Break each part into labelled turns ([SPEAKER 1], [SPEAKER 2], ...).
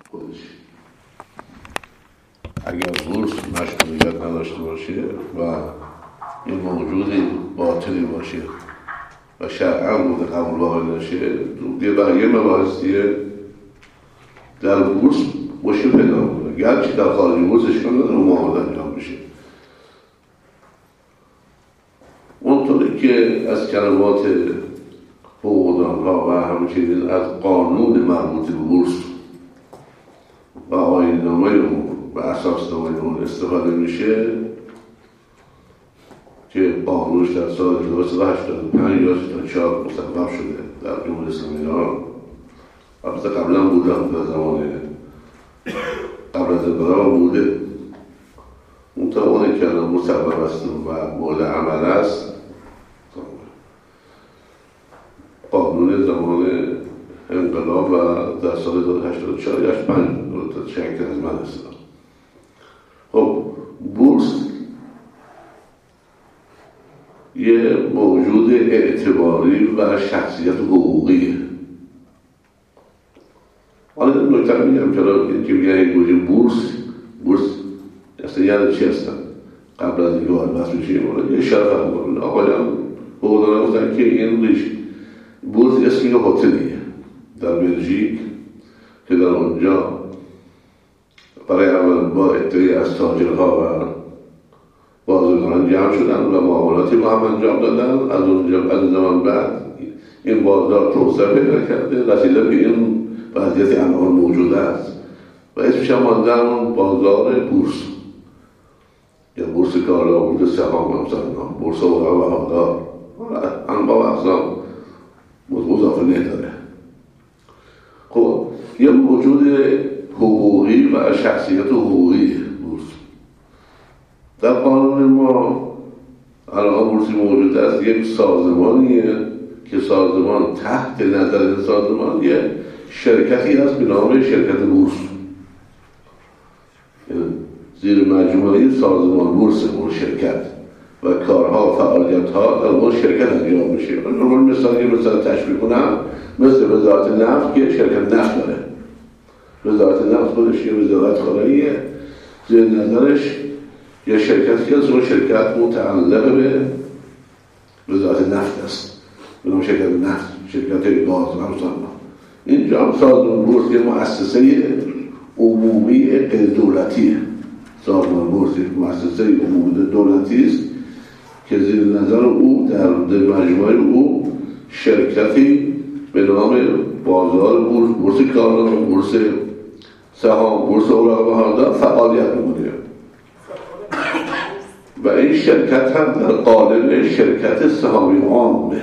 [SPEAKER 1] خودش اگر بورس مشمولیت نداشته باشه و این موجود باطلی باشه و شرعاً مورد قبول واقع نشه، یه بقیه مباحث دیگه در بورس مشکل پیدا میکنه. گرچه در خارج بورس اشکال نداره اون معامله انجام بشه. اونطوری که از کلمات حقوقدان‌ها و همچنین از قانون مربوط به بورس و آیین‌نامه اون و اساسنامه اون استفاده میشه که قانونش در سال 1985 یا 84 مصوب شده در جمهوری اسلامی ایران. البته قبلا بوده، در زمان قبل از انقلاب بوده. اون تا اونه که الان مصوب است و مورد عمل است قانون زمان انقلاب و در سال 1984 یا 85 شکل از من است. خب بورس یه موجود اعتباری و شخصیت حقوقیه. حالا نکته میگم که میگن گوجه بورس اصلا یعنی چی هستن؟ قبل از اینکه وارد بحث بشیم یه اشاره می‌کنم. آقایان حقوقدانا گفتن که این بورس اسم یه هتلیه در بلژیک که در اونجا برای اول با عده‌ای از تاجرها و بازرگانان جمع شدن و معاملاتی با هم انجام دادن. از اونجا بعد زمان بعد این بازار توسعه پیدا کرده، رسیده به این وضعیتی الان موجود است و اسمش هم ماندن اون بازار بورس یا بورس کالا، بورس سهام، بورس اوراق بهادار، انواع و اقسام اضافه نداره. خب یه موجود حقوقی و شخصیت حقوقی بورس در قانون ما الان بورسی موجود است. یک سازمانیه که سازمان تحت نظر این سازمان یه شرکتی هست به نام شرکت بورس، زیر مجموعه سازمان بورس اون شرکت و کارها و فعالیت‌ها در اون شرکت انجام میشه. من مثال تشبیه کنم مثل وزارت نفت که شرکت نفت داره. وزارت نفت خودش یه وزارت خارجیه، زیر نظرش یه شرکتی هست، اون شرکت متعلق به وزارت نفت است، به نام شرکت نفت، شرکت گاز و همسان. اینجا سازمان بورس یه مؤسسه عمومی غیر دولتیه. سازمان بورس یک مؤسسه عمومی دولتی است که زیر نظر او در مجموعه او شرکتی به نام بازار بورس، بورس کالا، بورس سهام، بورس اوراق بهادار فعالیت می‌کنه و این شرکت هم در قالب شرکت سهامی عامه،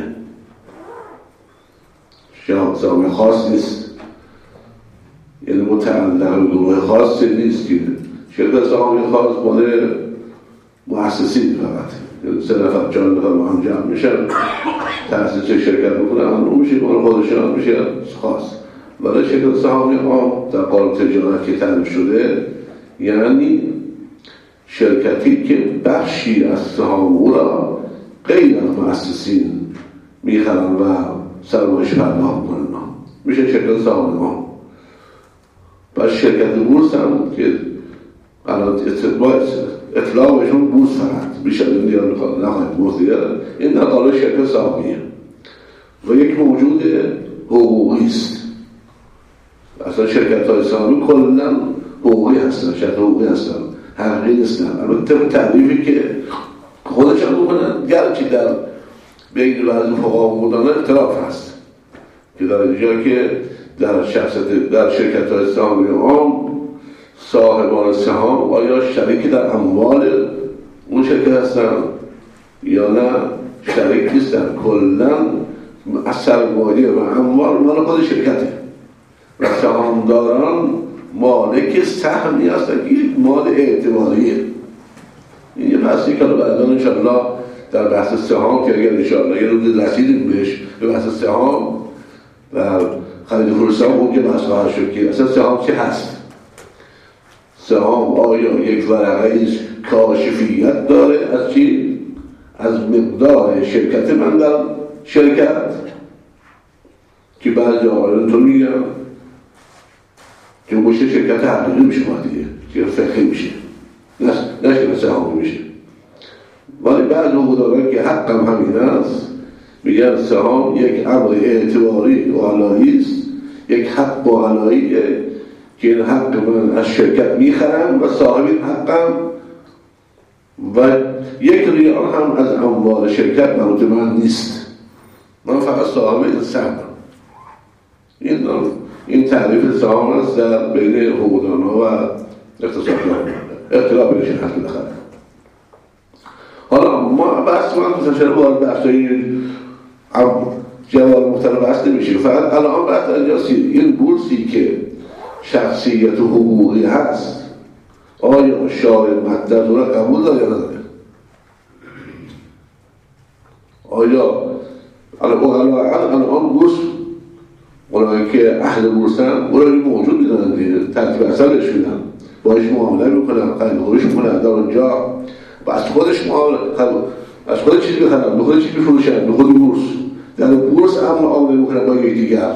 [SPEAKER 1] سهامی خاص نیست، یعنی متعلق به گروه خاصی نیست که شرکت سهامی خاص مال مؤسسین فقط، یعنی 3 نفر 4 نفر با هم جمع میشن تأسیس شرکت بکنن، اون میشه مال خودشان، میشه خاص. ولی شرکت سهامی عام در قانون تجارت که تعریف شده یعنی شرکتی که بخشی از سهام او را غیر از مؤسسین میخرن و سرمایه‌اش پرداخت میکنن، میشه شرکت سهامی عام. و شرکت بورس هم که الان اطلاقشون بورس فقط بیشتر دیگر نخواهد بورس دیگر، این در قالب شرکت سهامیه و یک موجود حقوقی است. اصلا شرکت‌های سهامی کلاً حقوقی هستن، شرکت حقوقی هستن، حقیقی نیستن. البته تعریفی که خودشان میکنن گرچه در بین بعضی فقها و حقوقدانان اختلاف هست که در اینجا که در شرکت‌های سهامی عام صاحبان سهام آیا شریک در اموال اون شرکت هستن یا نه شریک نیستن، کلاً از سرمایه و اموال مال خود شرکته و سهامداران مالک سهمی هستن که یک مال اعتباریه. این یه بحثی که بعدا انشاءالله در بحث سهام که اگر انشاءالله یه روز رسیدیم بهش به بحث سهام و خرید فروش سهام اون که بحث خواهد شد که اصلا سهام چه هست. سهام آیا یک ورقه کاشفیت داره از چی؟ از مقدار شرکت من در شرکت که بعضی آقایان تو میگم که باشه شرکت حقیقی میشه دیگه، که فقهی میشه، نه که سهامی میشه. ولی بعد حقوقداران که حقم همین است میگن سهام یک امر اعتباری و علایی است، یک حق و علاییه که این حق من از شرکت میخرم و صاحب این حقم و یک ریال هم از اموال شرکت مربوط من نیست، من فقط صاحب این سهمم. این تعریف سهام است در بین حقوقدان‌ها و اقتصاددانان، اختلاف بینشون هست بالاخره. حالا ما بحث من مثلا وارد بحث‌های جواب مختلف بحث نمیشه، فقط الان بحث اینجاست این بورسی که شخصیت حقوقی هست آیا شارع مدد رو قبول داره یا نداره؟ آیا الان بورس اونایی که اهل بورسن اونایی موجود میدونن دیگه، ترتیب اصلش میدن، باش معامله میکنن، خرید خوریش میکنن در اونجا و از خودش از خود چیزی بخرن، به خود چیزی بفروشن، به خود بورس، در بورس هم معامله میکنن با یک دیگر.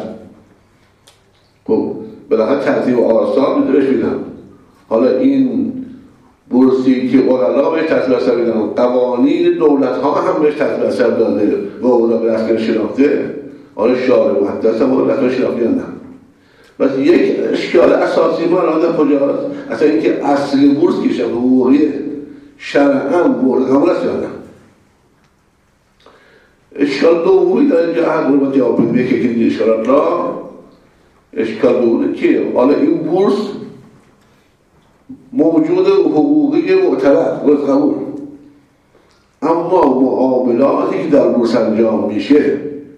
[SPEAKER 1] خب بالاخره ترتیب آثار میدونش میدن. حالا این بورسی که اغلا بهش ترتیب اثر میدن، قوانین دولت ها هم بهش ترتیب اثر داده و اولا به رسم شناخته، حالا شارع محدث هم رسم شناخته هم. بس یک اشکال اساسی ما الان کجاست؟ اصلا اینکه اصل بورس که شبه حقوقیه شرعاً مورد قبول است یا نه؟ اشکال دومی در اینجا هست رو باید جواب بدیم که این اشکالات را اشکال دومه که حالا این بورس موجود حقوقی معتبر مورد قبول، اما معاملاتی که در بورس انجام میشه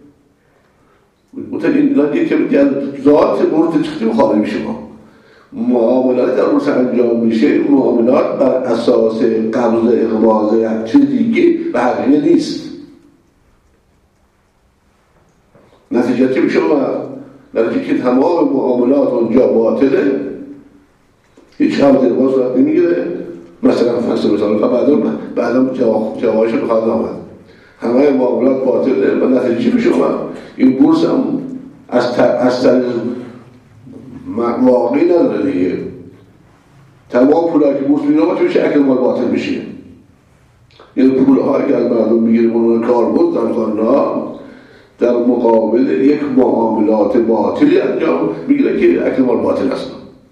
[SPEAKER 1] این که ذات بورس چیزی خارج میشه. معاملات در بورس انجام میشه معاملات بر اساس قبض اقباض یک چیز دیگه و حقیقی نیست. نتیجه چی میشه؟ نتیجه که تمام معاملات اونجا باطله، هیچ قبض اقباض را نمیگیره. مثلا بعدا جواهش بخواد آمد همه معاملات باطله و نتیجه چی میشه؟ این بورس هم از طریق واقعی نداره دیگه. تمام پول‌هایی که بورس می‌نامه توی شکل مال باطل میشه. یعنی پول‌هایی که از مردم می‌گیریم اون کاربرد در مقابل یک معاملات باطلی انجام میگیره که اکل مال باطل است.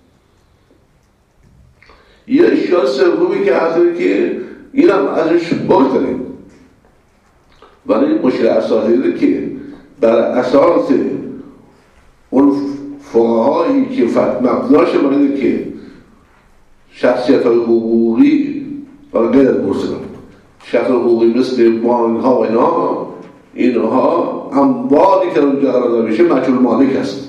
[SPEAKER 1] یه اشکال سومی که هست که اینم ازش باز داریم، ولی مشکل اساسی اینه که بر اساس اون فقهایی که مبناش برای که شخصیت‌های حقوقی و غیر از بورس شخصیت حقوقی مثل بانک‌ها و اینها اموالی که اونجا قرار میشه مجهول مالک است.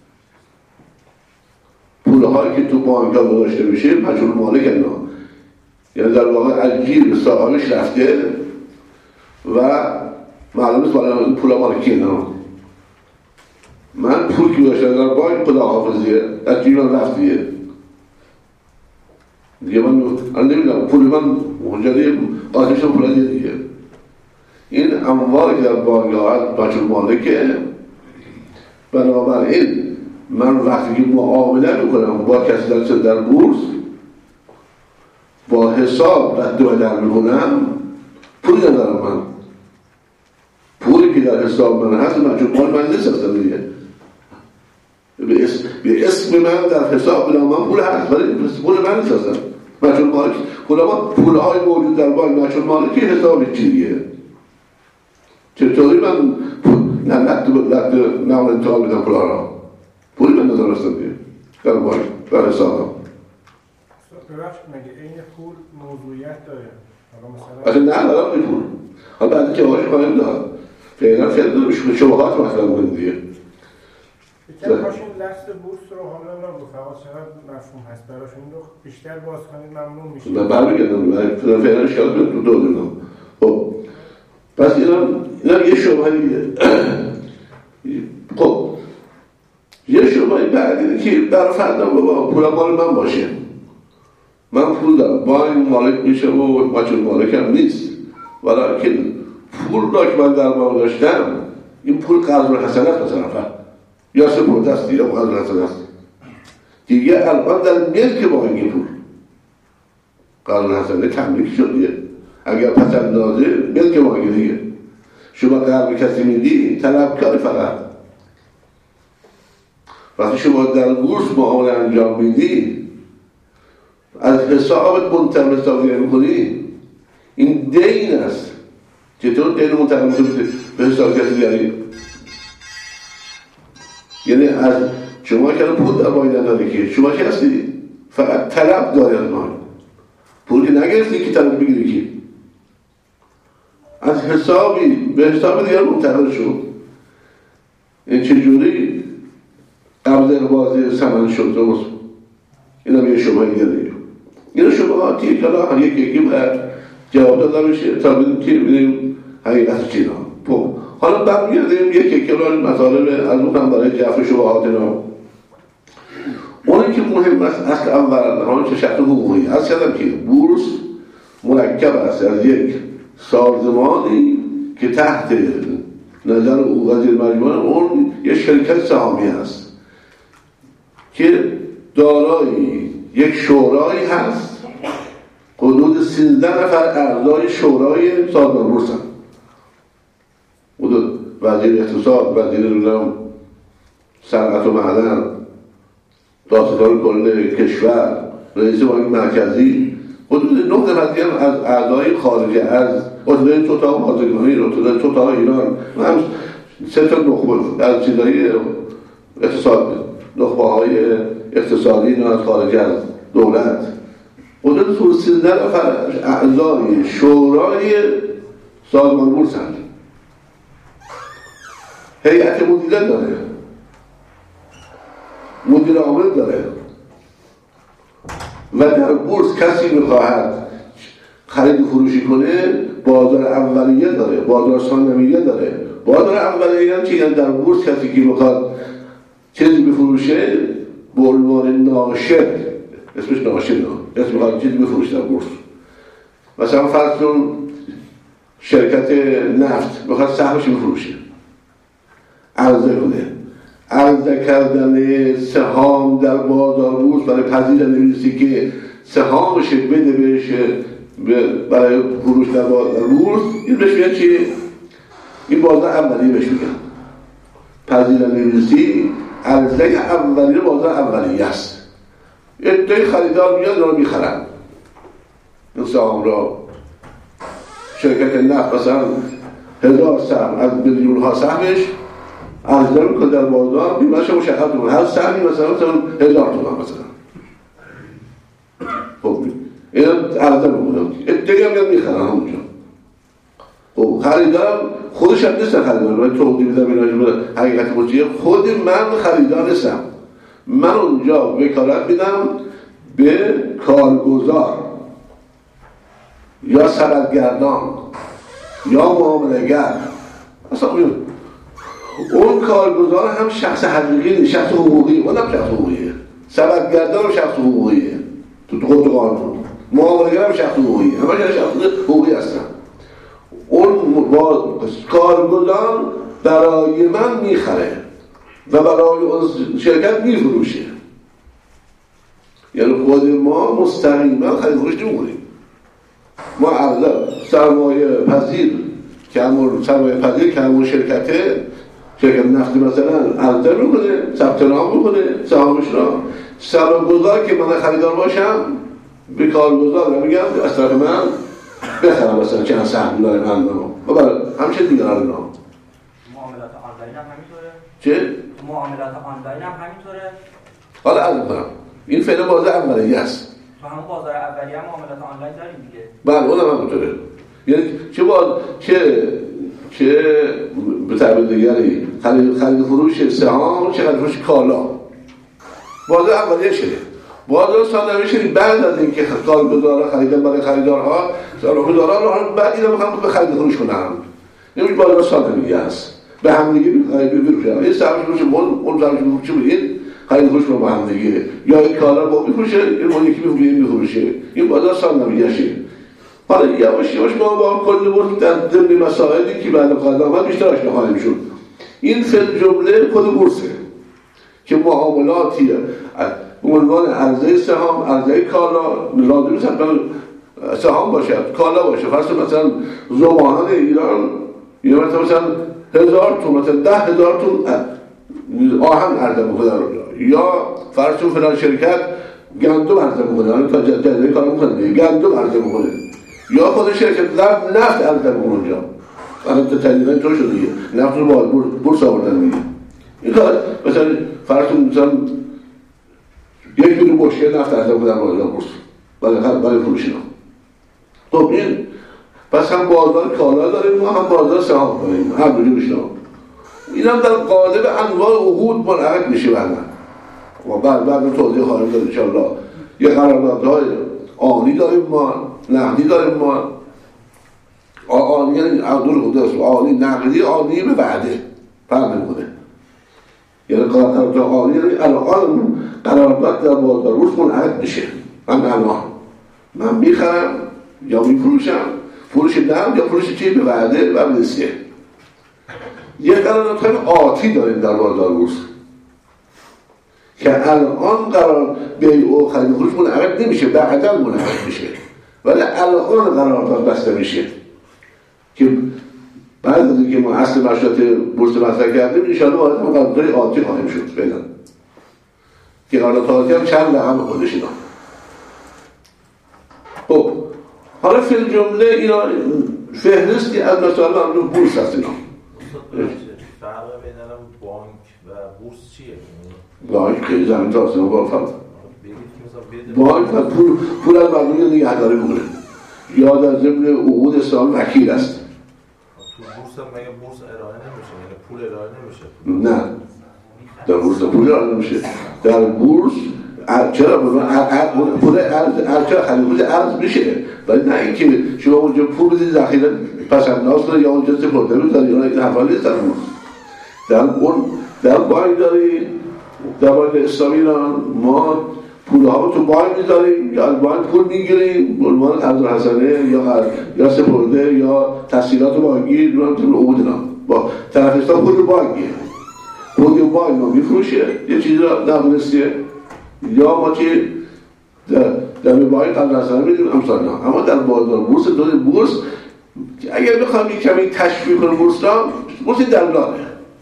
[SPEAKER 1] پول‌هایی که تو بانک‌ها گذاشته میشه مجهول مالک اینا، یعنی در واقع از جیب صاحبش رفته و معلومه بالا این پول مال کیه. من پول که داشتم در بانک خداحافظیه از جیب من رفتیه دیگه، من نمیدونم پول من اونجا دیگه قاطعش پول دیگه. این اموالی که در بانک ها مجهول مالکه، بنابراین من وقتی که معامله میکنم با کسی در بورس با حساب رد و بدل میکنم، پولی ندارم. من پولی که در حساب من هست مجهول مال من نیست اصلا دیگه. به اسم من در حساب بلا من پول هست ولی پول من نیست اصلا مجهول مالک. پولهای موجود در بانک مجهول مالکی، حساب چیه؟ چطوری من نقل انتقال بدم پولها را؟ پولی من ندارم اصلا دیگه در بانک در حسابم.
[SPEAKER 2] ببخشید مگه این پول موضوعیت داره؟
[SPEAKER 1] اصلا نه دارم این پول. حالا بعد که آقایش خواهیم داد فعلا شبهات مطلب کنید دیگه.
[SPEAKER 2] بکنم هاشون لفظ بورس رو حالا رفقا چقدر مفهوم هست براشون رو بیشتر باز کنید ممنون میشه.
[SPEAKER 1] نه برمیگردم فعلا شاید رو دو دونم. خب پس اینا یه شبهه دیگه. خب یه شبهه بعد اینه که برای فردا بابا پول مال من باشه، من پول دارم بانک مالک میشه و مجهول مالک هم نیست، ولیکن پول را که من در بانک داشتم این پول قرض الحسنات مثلا یا سپرده است یا قرض الحسنات است دیگه الان در ملک بانکی پول قانون حسنه تملیک شده، اگر پس اندازه ملک بانکی دیگه. شما قرض کسی میدی طلبکاری فقط. وقتی شما در بورس معامله انجام میدی از حسابت منتقل حسابی میکنی، این دین است. چطور دین منتقل به حساب کسی دیگری؟ یعنی از شما که پول در باید نداری که شما چه هستی؟ فقط طلب داری از ما. پول که نگرفتی که طلب بگیری که از حسابی به حساب دیگر منتقل شد. این چجوری قبض اقباض ثمن شد؟ درست. این هم یه شبهه دیگه. این شبهاتی که الان یکی باید جواب داده بشه تا بدیم که ببینیم حقیقت چی نه. حالا برمیگردیم یکی که مطالب از اون هم برای جعفر شبهات اینا. اونی که مهم است اصل اول همون چه شرط حقوقی از کردم که بورس مرکب است از یک سازمانی که تحت نظر او وزیر مجموعه اون یک شرکت سهامی است که دارای یک شورایی هست. حدود 13 نفر اعضای شورای سازمان بورس هستند. حدود وزیر اقتصاد، وزیر صنعت و معدن، دادستان کل کشور، رئیس بانک مرکزی، حدود 9 نفر از اعضای خارجی از عضو توتا بازرگانی، توتا ایران و هم 3 تا نخبه از چیزهای اقتصاد، نخبه‌های اقتصادی از خارج از دولت، حدود 13 نفر اعضای شورای سازمان بورس هستند. هیئت مدیره داره، مدیر عامل داره و در بورس کسی میخواهد خرید و فروشی کنه بازار اولیه داره، بازار ثانویه داره. بازار اولیه هم چیه؟ در بورس کسی که میخواد چیزی بفروشه به عنوان ناشر، اسمش ناشر نه، اسم میخواد چیزی بفروشه در بورس. مثلا فرض کن شرکت نفت میخواد سهمش بفروشه، عرضه کنه. عرضه کردن سهام در بازار بورس برای پذیرنویسی که سهامش بده بشه برای فروش در بازار بورس، این بهش میگن چی؟ این بازار اولیه بهش میگن. پذیرنویسی عرضه اولیه بازار اولیه است. عده خریدار میاد رو میخرن این سهام را. شرکت نفت مثلا 1000 سهم از میلیون ها سهمش عرضه میکنه در بازار، قیمتش مشخص میکنه. هر سهمی مثلا 1000 تومان مثلا. خب این عرضه میکنه، ادعی هم میخرن همونجا. خب خریدارم خودش هم نیستن خریدار. من توضیح میدم این حقیقت مجیه. خود من خریدار نیستم. من اونجا وکالت میدم به کارگزار یا سبدگردان یا معامله‌گر. اصلا اون کارگزار هم شخص حقیقی، شخص حقوقی، اونم شخص حقوقیه. سبدگردان هم شخص حقوقیه تو خود قانون. معامله‌گر هم شخص حقوقیه. همه شخص حقوقی هستن. اون کارگزار برای من میخره و برای اون شرکت میفروشه. یعنی خود ما مستقیما خرید فروش نمی‌کنیم. ما عرضه سرمایه پذیر که همون شرکت نفتی مثلا عرضه میکنه، ثبت نام میکنه سهامش را. سرمایه‌گذار که من خریدار باشم به کارگزار میگم از طرف من بخرم مثلا چند سهم داره من و برای همچه دیگران اینا.
[SPEAKER 3] معاملات آنلاین هم همینطوره؟
[SPEAKER 1] چه؟
[SPEAKER 3] معاملات آنلاین هم همینطوره؟
[SPEAKER 1] حالا عرض کنم این فعلا بازار اولیه است.
[SPEAKER 3] تو همون بازار اولیه هم معاملات آنلاین داریم دیگه.
[SPEAKER 1] بله اونم همینطوره. یعنی چه به تعبیر دیگری خرید فروش سهام، چه خرید فروش کالا بازار اولیه شده. بازار ثانویه شده بعد از اینکه کارگزارا خریدن برای خریدارها، سرمایه‌گذارا رو بعد اینا میخوان به خرید فروش کنن. این بازار ثانویه است. به هم دیگه می‌فروشن. این سهمش فروش اون سهمش فروش چه بودید؟ خرید فروش رو با هم دیگه. یا این کالا رو می‌فروشه، این یکی می‌فروشه. این بازار ثانویه شه. حالا یواش یواش ما با کل بود در ضمن مسائلی که بعد خواهد آمد بیشتر آشنا خواهیم شد. این فعل جمله خود بورسه که معاملاتی عنوان عرضه سهام، عرضه کالا لازم نیست سهام باشد، کالا باشه. فرض مثلا زبانان ایران یه مثلا 1000 تومان، مثلا 10,000 تومان آهن عرضه میکنه، یا فرض فلان شرکت گندم عرضه میکنه، تا جدید کار میکنه گندم عرضه میکنه، یا خود شرکت نفت عرضه میکنه اونجا. الان تقریبا تو شده دیگه، نفت رو با بورس آوردن دیگه. این کار مثلا فرض مثلا یک دونه بشکه نفت عرضه میکنه در بورس برای فروش اینا. خب این پس هم بازار کالا داریم، ما هم بازار سهام داریم، هر دو جورش داریم. این هم در قالب انواع عقود منعقد میشه بعدا و بعد توضیح خواهیم داد انشاءالله. یه قراردادهای آنی داریم ما، نقدی داریم ما. آنی یعنی آنی نقدی، آنی به وعده فرق میکنه. یعنی قرارداد آنی یعنی الان قرارداد در بازار بورس منعقد میشه. الان من میخرم یا میفروشم، فروش نقد یا فروش چی به وعده و به نسیه. یه قراردادهای آتی داریم در بازار بورس که الان قرار بیع و خرید و فروش منعقد نمیشه، بعداً منعقد میشه، ولی الان قرارداد بسته میشه که بعد از اینکه ما اصل مشروعیت بورس مطرح کردیم ان شاءالله وارد قراردادهای آتی خواهیم شد فعلا، که قرارداد آتی هم چند رقم خودش اینا. خب حالا فی الجمله اینا فهرستی از مسائل رو بورس هست. اینا
[SPEAKER 4] فرق بین بانک و بورس چیه؟
[SPEAKER 1] بانک خیلی زمین تا آسمون با فرق. بانک و پول از مردم نگهداری میکنه یا در ضمن عقود اسلامی وکیل است.
[SPEAKER 4] تو بورس هم مگه بورس ارائه نمیشه؟ یعنی پول ارائه نمیشه؟
[SPEAKER 1] نه، در بورس پول ارائه نمیشه. در بورس چرا پول ارز میشه، ولی نه اینکه شما اونجا پول بدید ذخیره پسنداز کنه یا اونجا سپرده بذاری، یا این حرفا نیست. در بورس در بانک داری، در بانک اسلامی ایران ما پولها رو تو بانک میذاریم یا از بانک پول میگیریم به عنوان قرض حسنه یا سپرده یا تسهیلات بانکی رو تو عقود اینا با طرفستان پول بانکیه، پول بانک ما میفروشه یه چیزی رو نبودستیه، یا ما که در بانک قرض حسنه میدیم امثالنا. اما در بازار بورس بورس اگر بخوام کمی تشبیه کنم بورس دلاله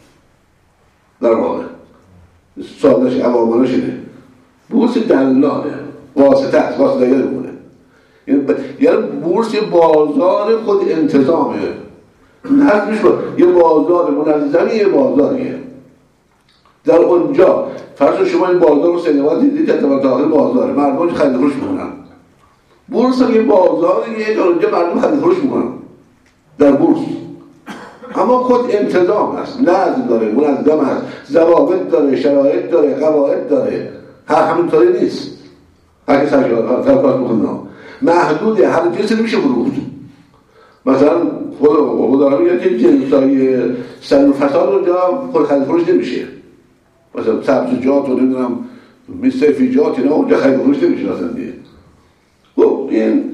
[SPEAKER 1] در واقع سادش عوامانش اینه، بورس دلاله، واسطه است، واسطه دیگه میمونه. یعنی بورس یه بازار خود انتظامه، نظمش یه بازار منظمی، یه بازاریه. در اونجا فرض شما این بازار رو سنوات دیدید که داخل بازاره مردم خرید و فروش میکنن. بورس یه بازاریه که اونجا مردم خرید و فروش میکنن در بورس، اما خود انتظام است، نظم داره، منظم است، ضوابط داره، شرایط داره، قواعد داره. همینطوری نیست. هر کس کار میکنه محدود هر جنسی نمیشه فروخت. مثلا خدا میگه که جنسای سر و فساد اونجا خرید فروش نمیشه. مثلا سبزیجات و نمیدونم سبزیجات اینا اونجا خرید فروش نمیشه اصلا دیگه. خب این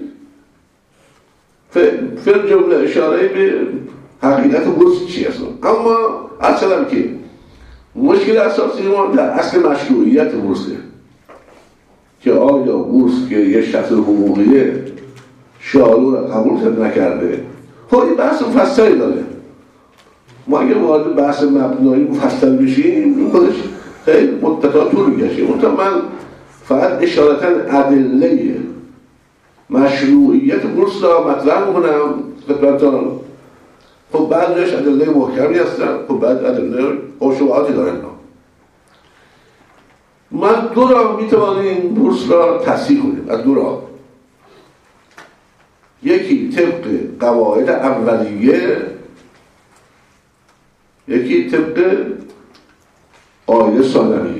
[SPEAKER 1] فعل جمله اشاره به حقیقت بورس چی است. اما اصلا که مشکل اساسی ما در اصل مشروعیت بورسه که آیا بورس که یه شخص حقوقیه شعار را قبول نکرده. خب این بحث مفصلی داره. ما اگه وارد بحث مبنایی مفصل بشیم این خودش خیلی مدت‌ها طول می‌کشه. من فقط اشارتاً ادله مشروعیت بورس را مطرح می‌کنم خدمتتون. خب بعضیش ادله محکمی هستن، خب بعد ادله شبهاتی دارن. من دو راه میتوانیم بورس را تصحیح کنیم، از دو راه. یکی طبق قواعد اولیه، یکی طبق قاعده ثانویه.
[SPEAKER 5] مشروعیتش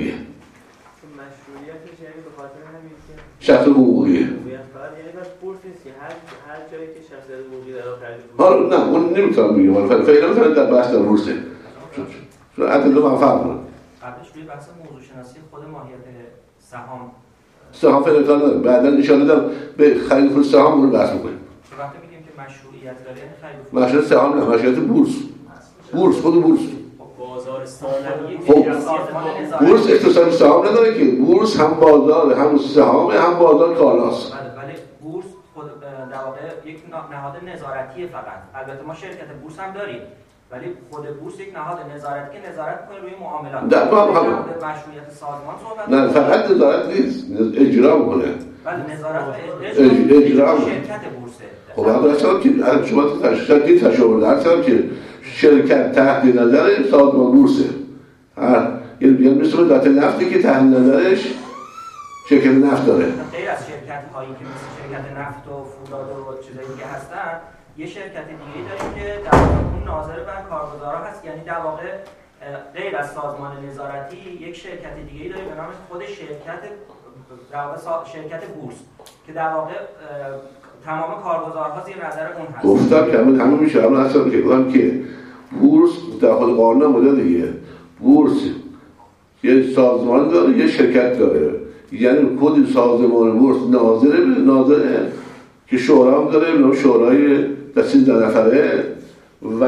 [SPEAKER 5] یعنی به خاطر همین که
[SPEAKER 1] شخص حقوقیه.
[SPEAKER 5] فقط یعنی بس بورس نیست که هر جایی که شخصیت حقوقی در خرید
[SPEAKER 1] نه اون نمیتونم بگم، فعلا مثلا در بحث در بورسه. چون ادله من فرق کنم.
[SPEAKER 3] قبلش روی بحث موضوع شناسی خود ماهیت
[SPEAKER 1] سهام فعلا نداریم. بعدا ان شاءالله به خرید و فروش سهام رو بحث می‌کنیم.
[SPEAKER 3] وقتی میگیم که مشروعیت داره یعنی خرید و فروش
[SPEAKER 1] مشروعیت سهام نه، مشروعیت بورس. بورس خود بورس.
[SPEAKER 5] بازار
[SPEAKER 1] بورس اقتصاد سهام نداره که، بورس هم بازار، هم سهام، هم بازار کالاست.
[SPEAKER 3] ولی بورس خود در واقع یک نهاد نظارتیه فقط. البته ما شرکت بورس هم داریم، ولی خود بورس یک نهاد نظارتی که نظارت می‌کنه روی معاملات.
[SPEAKER 1] در واقع
[SPEAKER 3] مشروعیت سازمان صحبت
[SPEAKER 1] نه فقط نظارت نیست، اجرا می‌کنه.
[SPEAKER 3] ولی نظارت
[SPEAKER 1] اجرا
[SPEAKER 3] شرکت بورسه.
[SPEAKER 1] خب اصلا که شما تشابه درسته که شرکت تحت نظر سازمان بورسه. یعنی مثل ذات نفتی که تحت نظرش شرکت نفت داره.
[SPEAKER 3] غیر از شرکت‌هایی که مثل شرکت نفت و فولاد و چیزای دیگه هستن، یه شرکت دیگه‌ای داریم که در واقع اون ناظر بر کارگزارا هست، یعنی در واقع غیر از سازمان نظارتی یک شرکت دیگه‌ای داریم به نام خود شرکت در واقع شرکت بورس که در واقع تمام کارگزارها زیر نظر اون هست.
[SPEAKER 1] گفتم که همون میشه، همون اصلا که گفتم که بورس در خود قانون هم دیگه، بورس یه سازمان داره، یه شرکت داره، یعنی کد سازمان بورس ناظره که شورا هم داره، به شورای 13 نفره و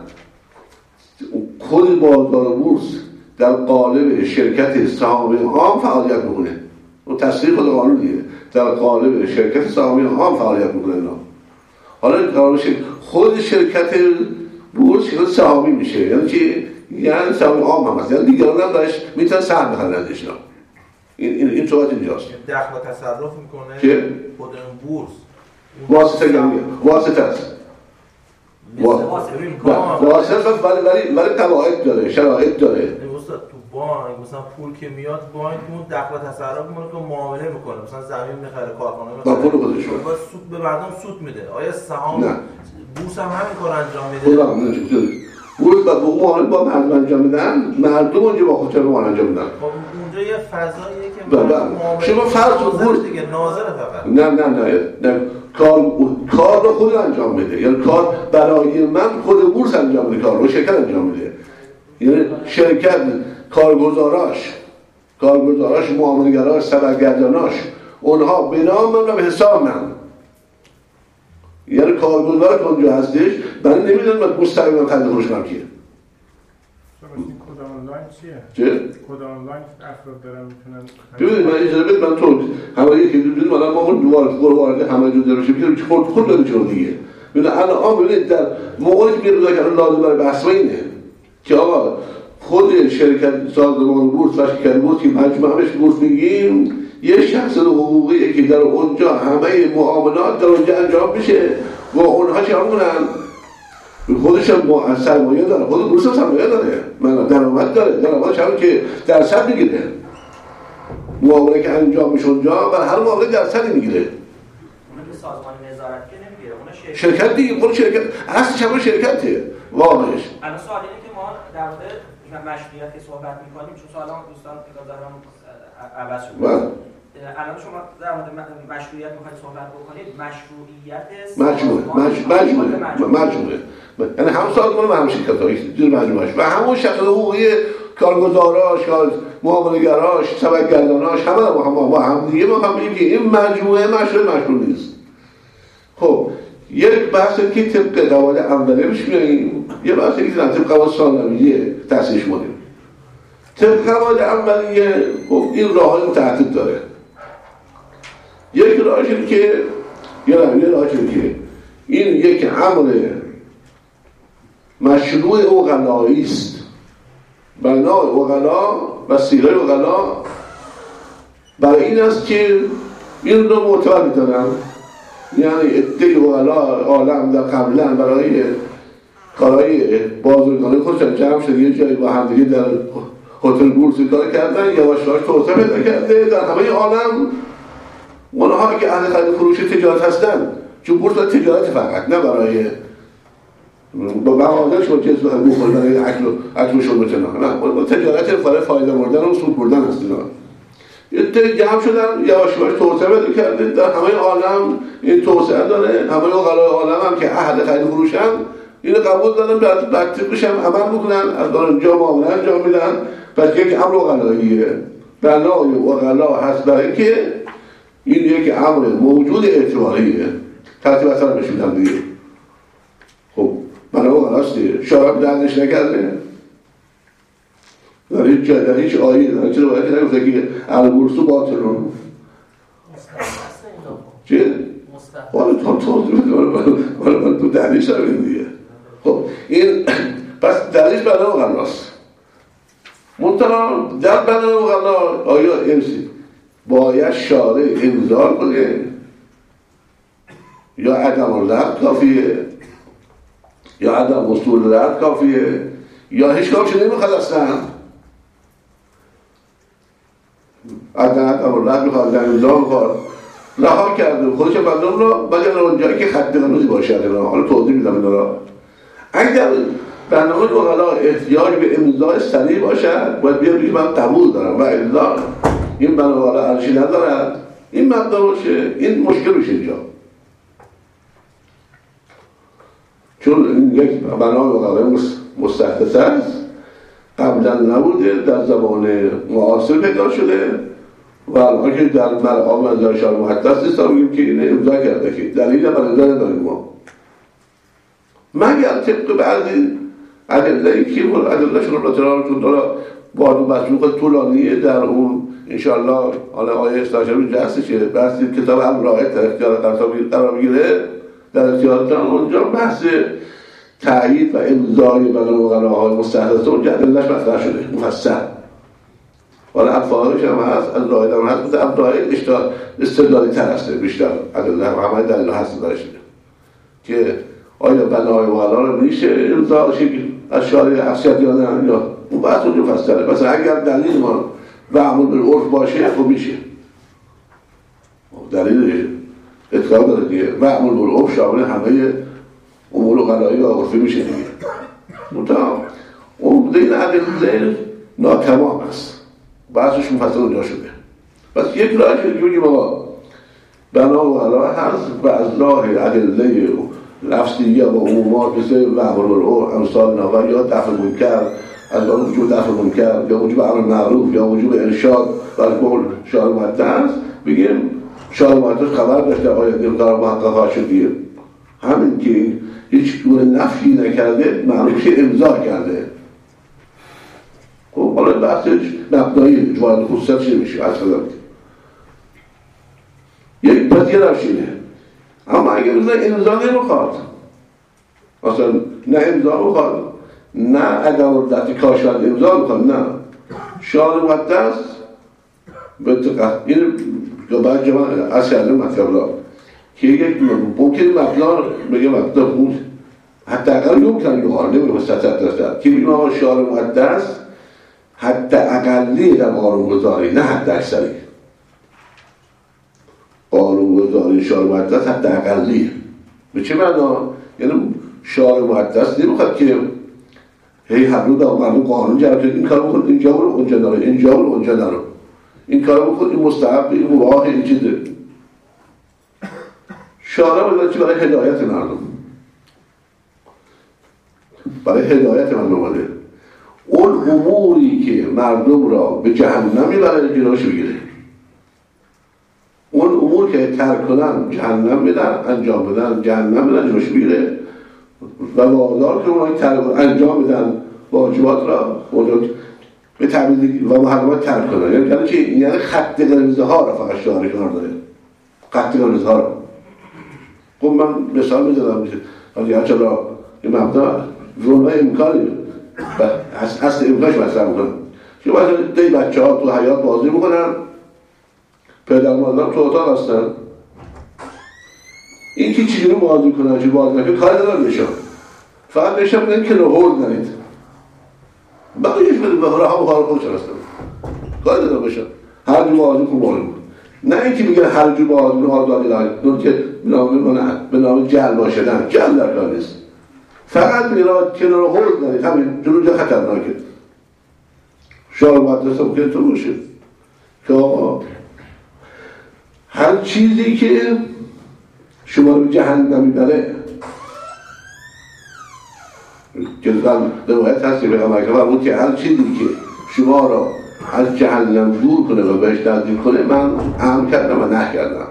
[SPEAKER 1] کد بازار بورس در قالب شرکت سهامی عام فعالیت میکنه. و تصریح خود قانونیه، در قالب شرکت سهامی عام فعالیت میکنه اینا. حالا خود شرکت بورس شرکت سهامی میشه، یعنی که یعنی سهامی عام هم هست، یعنی دیگران هم داشت میتونن سهم بخرن ازش. این صحبت اینجاست.
[SPEAKER 4] دخل و تصرف میکنه
[SPEAKER 1] که
[SPEAKER 4] خود بورس
[SPEAKER 1] واسطه است. واسطه ولی قواعد داره، شرایط داره.
[SPEAKER 4] تو بانک مثلا پول که میاد بانک اون دخل و تصرف میکنه که معامله میکنه، مثلا زمین میخره، کارخانه میخره،
[SPEAKER 1] پول خودش رو
[SPEAKER 4] سود به مردم سود میده. آیا سهام
[SPEAKER 1] نه.
[SPEAKER 4] بورس هم همین کار انجام میده؟
[SPEAKER 1] بورس با معامله با مردم انجام میدن، مردم اونجا با خودشون معامله انجام میدن.
[SPEAKER 4] خب اونجا یه فضاییه که معامله
[SPEAKER 1] شما فرض بورس
[SPEAKER 4] دیگه ناظر فقط
[SPEAKER 1] نه کار رو خود انجام میده، یعنی کار برای من خود بورس انجام میده، کار رو شرکت انجام میده، یعنی شرکت کارگزاراش معامله‌گراش، سبدگرداناش اونها به نام من و به حساب من، یعنی کارگزار که اونجا هستش من نمیدونم من مستقیما خرید فروش کنم کیه.
[SPEAKER 2] کد آنلاین چیه؟
[SPEAKER 1] چه؟
[SPEAKER 2] کد آنلاین افراد دارن میتونن
[SPEAKER 1] ببینید من اجازه بدید من تو همه یکی دیدیم الان ما اون دوار وارد همه جو درشه میگیم که خود داره چون دیگه. ببینید الان ببینید در موقعی که میگه که لازم برای بحث اینه که آقا خود شرکت سازمان بورس و شرکت بورس که مجموعش بورس میگیم یه شخص حقوقیه که در اونجا همه معاملات در اونجا انجام میشه و اونها چه همونن خودش هم سرمایه داره، خود بورس هم سرمایه داره، من درآمد داره، درآمدش هم که درصد میگیره، معامله که انجام میشه اونجا بر هر معامله درصدی میگیره.
[SPEAKER 3] اون که سازمان نظارت که نمیگیره، اون
[SPEAKER 1] شرکت دیگه، خود شرکت اصلش هم شرکته واقعش.
[SPEAKER 3] الان سوال اینه که ما در مورد مشروعیت که صحبت می‌کنیم، چون سوالا دوستان نگاهداران عوض شده. الان شما در مورد مشروعیت می‌خواید صحبت بکنید، مجموعه. یعنی هم سازمان و هم شرکت‌ها زیر مجموعه‌اش و همون شخص حقوقی کارگزاراش، معامله‌گراش، سبدگرداناش همه با هم دیگه ما میگیم که این مجموعه مشروع نیست. خب یک بحثی که طبق قواعد اولیه می‌شیم، یه بحثی که طبق قواعد ثانویه تأسیس کنیم. طبق قواعد اولیه خب این راه‌های متعدد داره. یک راهش اینه که این یک امر مشروع عقلایی است. بنا عقلا و سیره عقلا برای این است که این رو معتبر می‌دانن، یعنی عده عقلا عالم در قبلا برای کارهای بازرگانی خودشان جمع شده یه جایی با همدیگه در هتل بورس کار کردن، یواش یواش توسعه پیدا کرده در همه عالم. اونها که اهل خرید فروش تجارت هستن، چون بورس برای تجارت فقط، نه برای با مغازه شما چیز بخورید برای اکل و شرب نه تجارت برای فایده بردن و سود بردن هست. اینا جمع شدن یواش یواش توسعه پیدا کرده در همه عالم، این توسعه داره. همه عقلای عالم هم که اهل خرید فروشن اینو قبول دارن، بعد طبقش هم عمل میکنن، از اونجا معامله انجام میدن. پس یک امر عقلاییه، بنای عقلا هست برای که این یک امر موجود اعتباریه، ترتیب اثر بهش میدن دیگه. خب بنای عقلاست دیگه، شارع دردش نکرده، در هیچ جای در هیچ آیه در هیچ روایتی نگفته که البورس باطلون چه؟ حالا توضیح بده من تو دلیلش رو دیگه. خب این پس دلیلش بنا مغلاست. منتها در بنا مغلا آیا امسی باید شارع انذار کنه یا عدم رد کافیه یا عدم اصول رد کافیه یا هیچ کامش نمیخواد اصلا عدم رد میخواد در انذار میخواد رها کرده خودش مردم را مگر اونجایی که خط قرمزی باشه. حالا توضیح میدم اینا را. اگر برنامه مغلا احتیاج به امضای سریع باشد باید بیاد بگید من قبول دارم و الا این برنامه مغلا ارزشی ندارد این مبدا باشه این مشکل میشه اینجا. چون این یک برنامه مغلا مستحدث است قبلا نبوده در زمان معاصر پیدا شده و الان که در مرحوم از شارع محدث نیست میگیم که اینه امضا کرده که دلیل بر امضا نداریم ما مگر طبق بعضی ادله‌ای که ادله‌شون رو اطلاعاتون داره با مسبوق طولانیه در اون انشاءالله حالا آیه 18 اینجا هستش که بحث کتاب الرائد در اختیار قرار میگیره در اختیارتان اونجا بحث تأیید و امضای برای مغلاهای مستحدثه اونجا ادله‌اش مطرح شده مفصل. حالا افعالش هم هست از رائد هم هست مثل رائد استدلالی تر هسته بیشتر ادله همه دلیل هست برش که آیا بنای مغلا رو میشه امضا از شارع افسیت یا نه یا اون بحث اونجا مفصله. پس اگر دلیل ما معمول بالعرف باشه خب میشه دلیل اطلاق داره دیگه معمول بالعرف شامل همه امور غلایی و عرفی میشه دیگه. منتها اون این ادله ناتمام است بحثش مفصل اونجا شده. پس یک راهش که بگیم آقا بنا و غلا هست و از راه ادله لفظیه و عمومات مثل معمول بالعرف امثال نوا یا دفع منکر از وجود دفع منکر یا وجود امر معروف یا وجود ارشاد و از قول شارع محدث بگیم شارع محدث خبر داشته آیا مقدار محقق شدیه همین که هیچ گونه نفی نکرده معروف که امضا کرده. خب حالا بحثش مبنایی جواد خصوصیت چه میشه از خدمت یک پس یه روشینه. اما اگر امضا نمیخواد اصلا نه امضا میخواد نه عدم ردتی کاشفند امضا میخواد نه شارع محدث به دقت این بعد جمع از کرده مطلب را که یک ممکن مبنا بگه مبنا بود حتی اقل یمکن یوهار نمیگه مستطرد داشتد که بگیم آقا شارع محدث حتی اقلی در قانونگذاری نه حتی اکثری قانونگذاری شارع محدث حتی اقلیه. به چه معنا؟ یعنی شارع محدث نمیخواد که هی حبلو در مردم قانون جرد این کار بکن اینجا برو اونجا نرو اینجا برو اونجا نرو این کار بکن این مستحب این مباح این چیزه. شارع محدث برای هدایت مردم برای هدایت مردم اومده اون اموری که مردم را به جهنم میبره جلوش بگیره اون امور که ترک کنن جهنم میدن انجام بدن جهنم میدن جلوش بگیره و وادار که اونها انجام بدن واجبات را به تعبیل و محرمات ترک کنن یعنی خط قرمز ها را فقط شارع کار داره خط قرمز ها را. خب من مثال میزدم حالی هرچه را این مبدا رونای امکانی اصل امکانش مطرح میکنن که مثلا دی بچه ها تو حیات بازی میکنن پدر مادر تو اتاق هستن این که چیزی رو بازی کنن چی بازی نکنن کاری ندارن بشن فقط بشن بودن که نهورد نرید بقیهش بده به راه هم کار خودشن هستن کاری ندارن بشن هر جو بازی کن بازی کن نه اینکه میگن هر جو بازی کن آزادی دارید نون که به نام جل باشدن جل در کار نیست فقط میراد کنار خورد دارید همین جلو جا خطرناکه. شارع محدث هم که تو باشه که آقا هر چیزی که شما رو به جهنم میبره که روایت هستی به پیغمبر فرمود که هر چیزی که شما را از جهنم دور کنه و بهش نزدیک کنه من امر کردم و نه کردم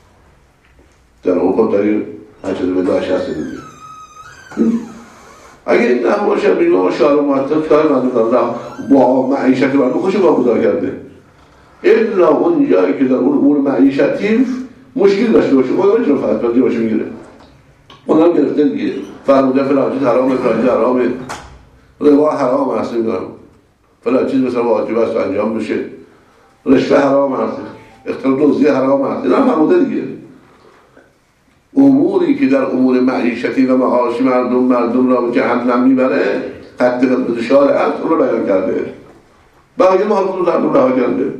[SPEAKER 3] در اون خود داریم هر چیزی به داشت هستی دیگه اگه این نه باشه میگم شعار مؤدب کار مردم نه با معیشت مردم خوش واگذار کرده الا اون جایی که در اون امور معیشتی مشکل داشته باشه خود نمیتونه فقط بردی باشه میگیره اونم گرفته دیگه فرموده فلان چیز حرامه فلان چیز حرامه ربا حرام هست میدونم فلان چیز مثلا واجب است انجام بشه رشوه حرام هست اختلاف دزدی حرام هست اینا فرموده دیگه اموری که در امور معیشتی و معاش مردم را به جهنم میبره حد انتشار است اون رو بیان کرده بقیه ما خود رو در اون رها کرده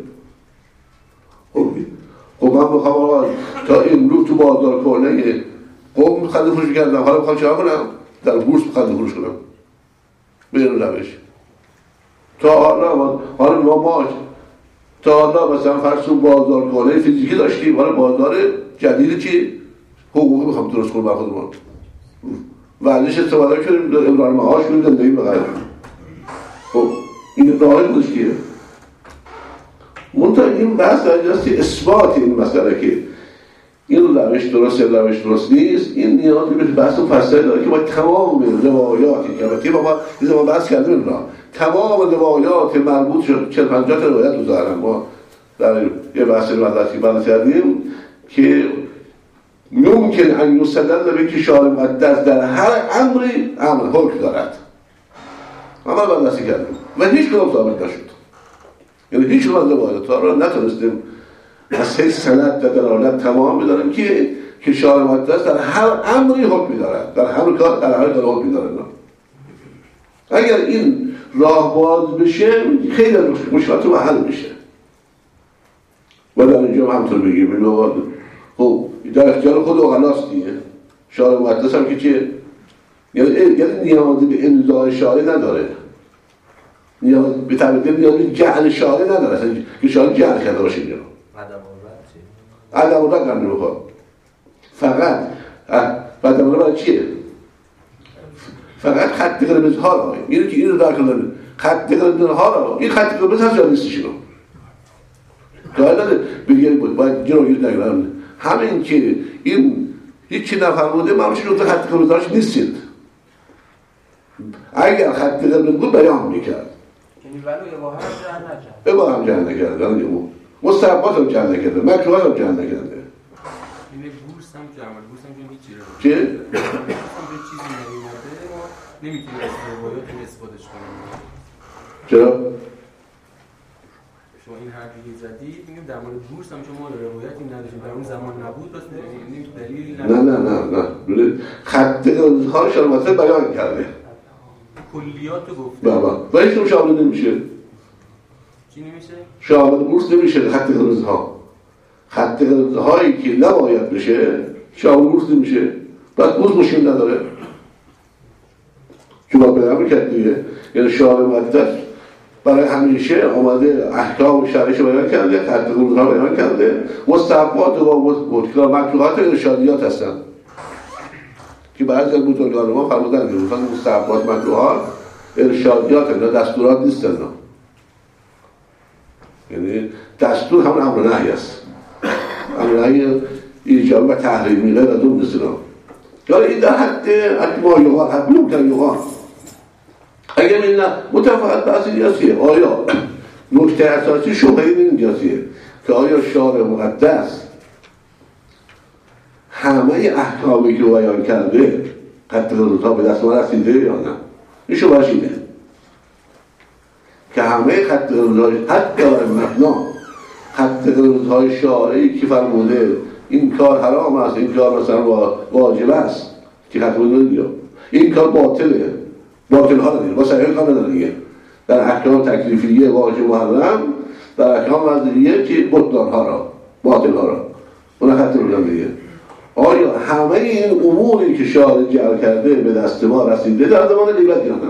[SPEAKER 3] خب من بخوام آقا تا امروز تو بازار کنه خب خرید فروش کردم حالا بخوام چرا کنم در بورس خرید فروش کنم به این روش تا حالا ما تا حالا مثلا فرض کن بازار کنه فیزیکی داشتیم حالا بازار جدید چی حقوقی میخوام درست کنم بر خودمان ورزش استفاده کردیم امرار معاش کنیم زندگی بقیه خب این راهی بودش که منطقه این بحث در جاستی اثبات این مسئله که این روش درست نیست این نیاز به بحث و فصله داره که باید تمام روایاتی که البته ما این ما بحث کردیم اینا تمام روایات مربوط شد 40-50 تا روایت رو دارن ما در یه بحث رو کردیم که ممکن ان یستدل به که شعار مقدس در هر امری امر حکم دارد اما بررسی کردیم و هیچ کدام ثابت نشد یعنی هیچ کدام از روایات‌ها رو نتونستیم از حیث سند و دلالت تمام بدانیم که شعار مقدس در هر امری حکم دارد در هر کار در هر کار حکم دارد اگر این راه باز بشه خیلی مشکلات رو حل میشه و در اینجا همطور بگیم خب در اختیار خود اغلاست دیگه شعار مقدس هم که چیه؟ یعنی نیازی به امضای شعاری نداره نیاز به تعبیر نیاز به جعل شعاری نداره که شعار جعل کرده باشه اینجا عدم الرد هم نمیخواد فقط عدم الرد برای چیه؟ فقط خط قرمز ها را اینو که اینو در کنن خط قرمز ها را این خط قرمز هست یا نیستش اینو قاعد نداره بگیرید باید جلوگیری نگرم همین که این هیچی نفرموده معلومش نقطه خط قرمزهاش نیستید اگر خط قرمز بود بیان میکرد
[SPEAKER 5] یعنی ولو اباحه هم جهن نکرد
[SPEAKER 3] اباحه هم جهن نکرد مستحبات هم جهن نکرده مکروهات هم جهن نکرده
[SPEAKER 6] این بورس هم جمع بورس هم که هیچی رو
[SPEAKER 3] چه؟
[SPEAKER 6] به چیزی نمیمده ما نمیتونیم از روایات استفادهش کنیم
[SPEAKER 3] چرا؟
[SPEAKER 6] شما این حرفی که زدید میگم در مورد بورس هم شما روایتی نداشتیم در اون زمان نبود پس دلیلی
[SPEAKER 3] نه خط قرمزها رو شرمسته بیان کرده
[SPEAKER 6] کلیات رو گفته
[SPEAKER 3] بابا و هیچ شامل نمیشه
[SPEAKER 6] چی نمیشه؟
[SPEAKER 3] شامل بورس نمیشه خط قرمزها خط قرمزهایی که نباید بشه شامل بورس نمیشه بعد بورس مشکل نداره چون باید بیان میکرد دیگه یعنی شعار مقدس برای همیشه آمده احکام شرعیش رو بیان کرده خط قرمزها رو بیان کرده مستحبات و مکروهات و ارشادیات هستن که بعضی از بزرگان ما فرمودن که مثلا مستحبات مکروهات ارشادیات اینا دستورات نیستن یعنی دستور همون امر نهی است امر نهی ایجابی و تحریمی غیر از اون نیست یعنی این در حد ما یقال حد ممکن یقال اگر این متفاوت بحثی دیاسیه آیا نکته اساسی شبهه این دیاسیه که آیا شعار مقدس همه احکامی که بیان کرده خط قرمزها به دست ما رسیده یا نه این شبهش اینه که همه خط قرمزهای حتی برای مبنا خط قرمزهای شعاری که فرموده این کار حرام است این کار مثلا واجب است که خط قرمز این کار باطله باطل ها نداره با صحیح کار نداره دیگه در احکام تکلیفیه واجب محرم در احکام وضعیه که بطلان ها را باطل ها را اون خط قرمز دیگه آیا همه این اموری که شارع جعل کرده به دست ما رسیده در زمان غیبت یا نه؟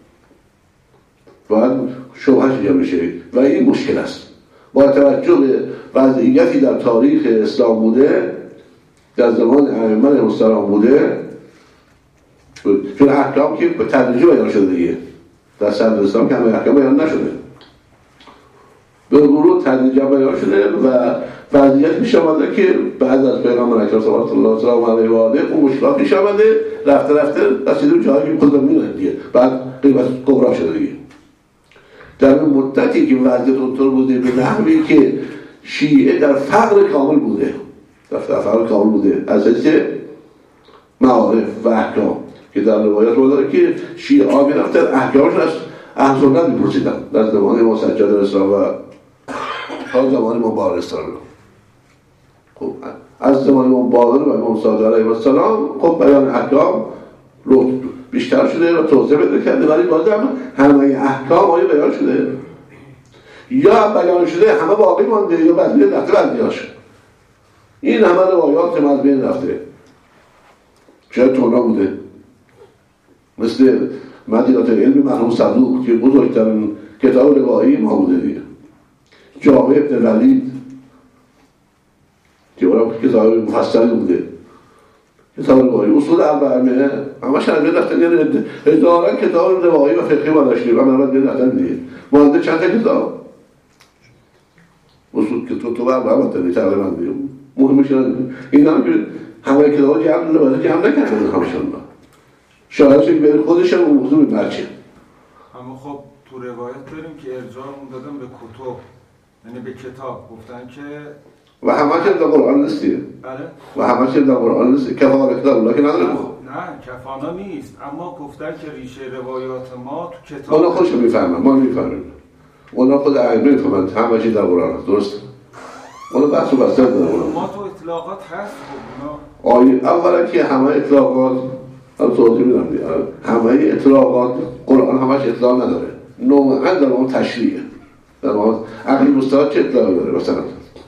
[SPEAKER 3] باید شبهش جمع بشه و این مشکل است با توجه به وضعیتی در تاریخ اسلام بوده در زمان ائمه علیهم السلام بوده چون احکام که به تدریج بیان شده دیگه در صدر اسلام که همه احکام بیان نشده به مرور تدریج بیان شده و وضعیت پیش آمده که بعد از پیغمبر اکرم صلوات الله علیه و آله اون مشکلات پیش آمده، رفته رسیده به جایی که خودمون میدونن دیگه، بعد قیمت کبرا شده دیگه. در اون مدتی که وضعیت اونطور بوده به نحوی که شیعه در فقر کامل بوده، در فقر کامل بوده از حیث معارف و احکام، که در روایات رو داره که شیعه ها میرفتن احکامشون از اهل سنت میپرسیدن در زمان امام سجاد الاسلام و تا زمان امام باقر الاسلام. خب از زمان امام باقر و امام صادق علیه السلام خب بیان احکام رو بیشتر شده و توسعه پیدا کرده، ولی بازم همه احکام آیا بیان شده یا بیان شده همه باقی مانده یا بدلیه رفته بدلیهاش. این همه روایات از بین رفته، شاید تونا بوده، مثل مدینات علم مرحوم صدوق که بزرگترین کتاب روایی ما بوده دیگه، جامع ابن ولید که اونم کتاب مفصلی بوده، کتاب روایی اصول اربعه همه شنبه رفتن، یعنی هزاران کتاب روایی و فقهی ما داشتیم و من باید رفتن دیگه مانده چند تا کتاب اصول که تو اربعه مانده تقریبا دیگه. مهمش این هم که همه کتاب جمع نکردن همشون شاید که بری خودش هم اون موضوع بچه.
[SPEAKER 7] اما خب تو روایت داریم که ارجاعمون دادن به کتب، یعنی به کتاب گفتن که
[SPEAKER 3] و همه که در قرآن نیستیه.
[SPEAKER 7] بله؟
[SPEAKER 3] و همه که در قرآن نیستیه، کفانا کتاب الله که نداره.
[SPEAKER 7] نه کفانا نیست، اما گفتن که ریشه روایات ما تو کتاب
[SPEAKER 3] اونا خودشو میفهمن، ما نمیفهمیم. اونا خود ائمه میفهمن همه چی در قرآن هست، درست؟ اونا بحث و بسته داره قرآن.
[SPEAKER 7] ما تو اطلاقات هست خب اونا
[SPEAKER 3] اولا که همه اطلاقات توضیح میدم دیگه، همه اطلاقات قرآن همش اطلاق نداره، نوعا در اون تشریعه، در اون عقلی مستعد چه اطلاقی داره؟ مثلا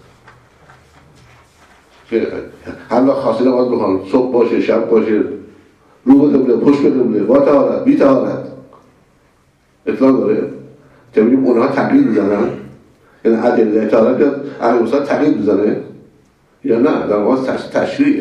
[SPEAKER 3] حالا خاصی نماز بخوان، صبح باشه شب باشه، رو به قبله پشت به قبله، با طهارت بی طهارت اطلاق داره؟ که بگیم اونها تقلید میزنن، یعنی ادله طهارت یا عقلی مستعد تقلید میزنه یا نه؟ در اون تشریعه.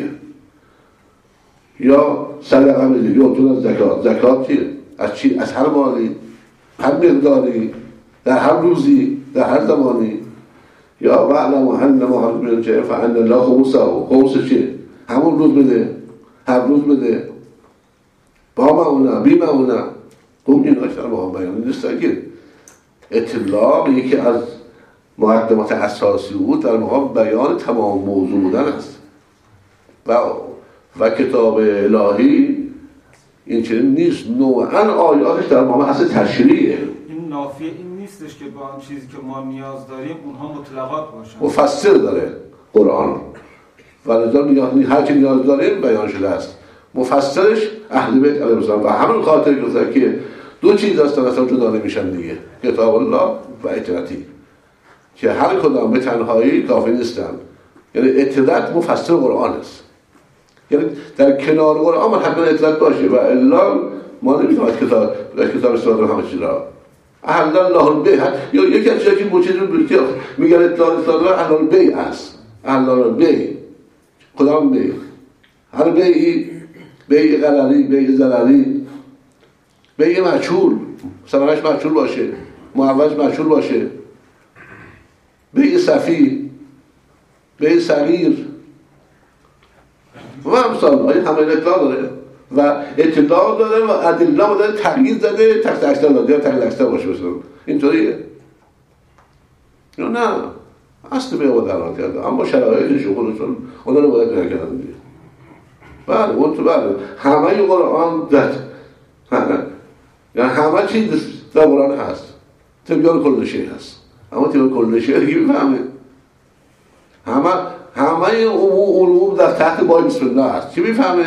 [SPEAKER 3] یا صدقه میدی یا تو از زکات چیه؟ از چی؟ از هر مالی، هر مقداری، در هر روزی، در هر زمانی. یا وعلم انما حرم من شیء فان الله خمسه. خمس چیه؟ همون روز بده، هر روز بده، با معونه بی معونه. خب این اشتر با هم بیان نیست که اطلاق یکی از مقدمات اساسی بود در مقام بیان تمام موضوع بودن است و کتاب الهی این چنین نیست، نوعا آیاتش در مقام اصل تشریعه.
[SPEAKER 7] این نافیه این نیستش که با آن چیزی که ما نیاز داریم اونها مطلقات باشن،
[SPEAKER 3] مفسر داره قرآن و لذا هر چی نیاز داریم بیان شده است. مفسرش اهل بیت علیهم السلام و همون خاطر گفته که دو چیز هستن اصلا جدا نمیشن دیگه، کتاب الله و اطاعتی، که هر کدام به تنهایی کافی نیستن. یعنی اطاعت مفسر قرآن است، یعنی در کنار قرآن من حتما اطلاعات باشه و الا ما نمیتونیم از کتاب استفاده کنیم همه چیز را. اهل الله البیع یا یکی از چیزایی که موجود میگن اطلاعات اهل البیع است. اهل البیع کدام بیع؟ هر بیعی، بیع غرری، بیع ضرری، بیع مجهول، ثمنش مجهول باشه، معوض مجهول باشه، بیع صفی، بیع صغیر و امثال. آیا همه اطلاع داره و اطلاع داره و ادله داره، تغییر داده، تحت اکثر داده یا تحت اکثر باشه مثلا اینطوریه یا نه؟ اصل به او دران کرده، اما شرایطش خودشون اونا رو باید بیان کردن دیگه. بله اون تو بله همه قرآن یعنی همه چیز در قرآن هست، تبیان کل شیء هست، اما تبیان کل شیء دیگه بفهمه همه علوم در تحت بای بسم الله هست. چی میفهمه؟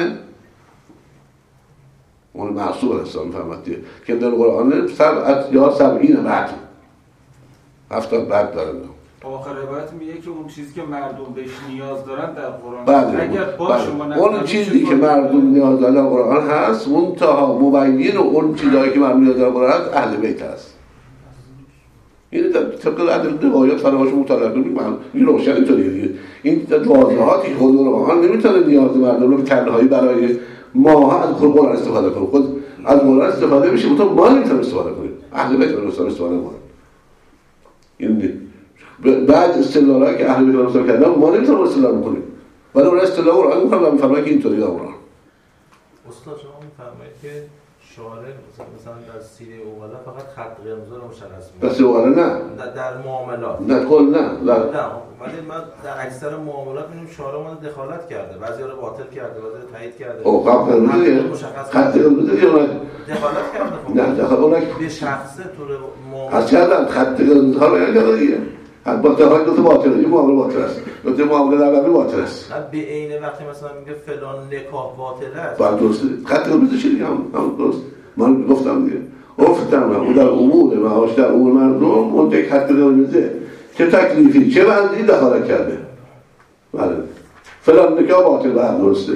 [SPEAKER 3] اون معصوم هست میفهمد دیگه که در قرآن یا 70 بعد 70 بعد دارن.
[SPEAKER 7] آخر روایت میگه که اون چیزی که مردم بهش نیاز دارن در قرآن
[SPEAKER 3] بله.
[SPEAKER 7] اگر باشه
[SPEAKER 3] بله. اون چیزی که مردم نیاز دارن در قرآن هست، منتها مبین و اون چیزایی که مردم نیاز دارن در قرآن هست اهل بیت هست. این طبق عدل روایات فراموش مطالعه کنیم این روشن اینطوریه دیگه. این واضحاتی خود قرآن نمیتونه نیاز مردم رو به تنهایی برای ما از قرآن استفاده کنیم، خود از قرآن استفاده میشه، منتها ما نمیتونیم استفاده کنیم. اهل بیت رو استفاده کنیم. این بعد استدلالایی که اهل بیت المسلم کردن ما نمیتونیم استدلال بکنیم، ولی اون استدلال قرآن میکنن و میفرمایند که اینطوری قرآن.
[SPEAKER 4] استاد شما میفرمایید که شارع مثلا در سیره اوغلا فقط خط قرمز رو مشخص می‌کنه.
[SPEAKER 3] در سیره اوغلا نه.
[SPEAKER 4] در معاملات.
[SPEAKER 3] نه کل نه.
[SPEAKER 4] ولی من در اکثر معاملات می‌بینیم شارع اومده دخالت کرده، بعضی‌ها رو باطل کرده، بعضی‌ها رو تایید کرده.
[SPEAKER 3] خب خط قرمز خط قرمز
[SPEAKER 4] دخالت کرده.
[SPEAKER 3] نه دخالت
[SPEAKER 4] به شخصه طور معاملات.
[SPEAKER 3] از کردن خط قرمز ها بیان کرده دیگه. حتی باطل دو تا باطله، این معامله باطل است. دو تا معامله نبوی باطل است.
[SPEAKER 4] به عین وقتی مثلا میگه فلان نکاح باطل است.
[SPEAKER 3] بعد درسته. خط قرمز چیه دیگه هم درست. من گفتم دیگه. گفتم اون در امور معاش در امور مردم اون یک خط قرمزه. چه تکلیفی چه بندی دخالت کرده. بله. فلان نکاح باطل بعد درسته.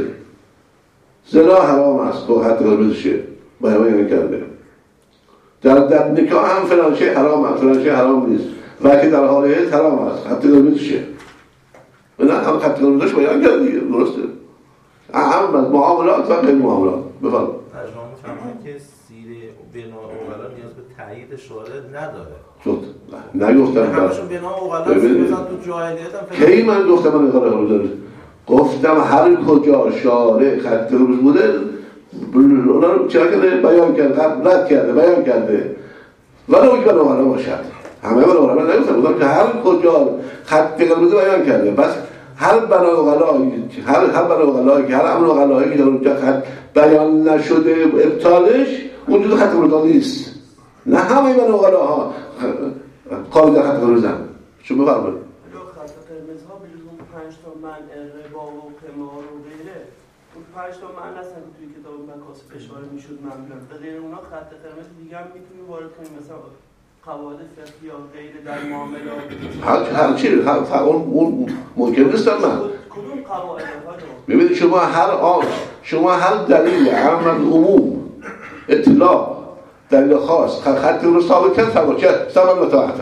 [SPEAKER 3] زنا حرام است. تو خط قرمزشه. بیان کرده. در نکاح هم فلان شی حرام است، فلان شی حرام نیست. وقتی در حال حیض حرام است، خط قرمزشه. نه هم خط قرمزش بیان کرده دیگه، درسته. اهم از معاملات و غیر معاملات. بفرمایید.
[SPEAKER 4] ترجمه می‌فرمایید که سیره بنا اوغلا نیاز به تایید شارع نداره.
[SPEAKER 3] شد. نگفتم
[SPEAKER 4] همشون بنا اوغلا مثلا تو جاهلیت هم
[SPEAKER 3] کی من گفتم من اقرار داره. گفتم هر کجا شارع خط قرمز بوده اونا رو چرا کرده بیان کرده، رد کرده، بیان کرده. ولی اون که بنا اوغلا باشد. همه بنا اوغلا نگفتم که هر کجا خط قرمز بیان کرده. بس هر بنا اوغلایی که هر امر اوغلایی که در اونجا خط بیان نشده ابطالش اونجا خط قرمز نیست. نه همه بنا اوغلاها قابل خط قرمزن. شو بفرمایید.
[SPEAKER 5] خط قرمزها بجز 5 تا منع ربا و قمار و غیره، اون 5 تا منع هستن که توی کتاب مکاسب اشاره میشد معمولا. به غیر اونا خط قرمز دیگه هم میتونیم وارد کنیم، مثلا قواعد فقهی یا غیره در معاملات.
[SPEAKER 3] هر چی اون ممکن نیست من.
[SPEAKER 5] کدوم قواعد ها؟
[SPEAKER 3] ببینید شما هر دلیل عام عموم اطلاع دلیل خاص خط رو ثابت کرد ثابت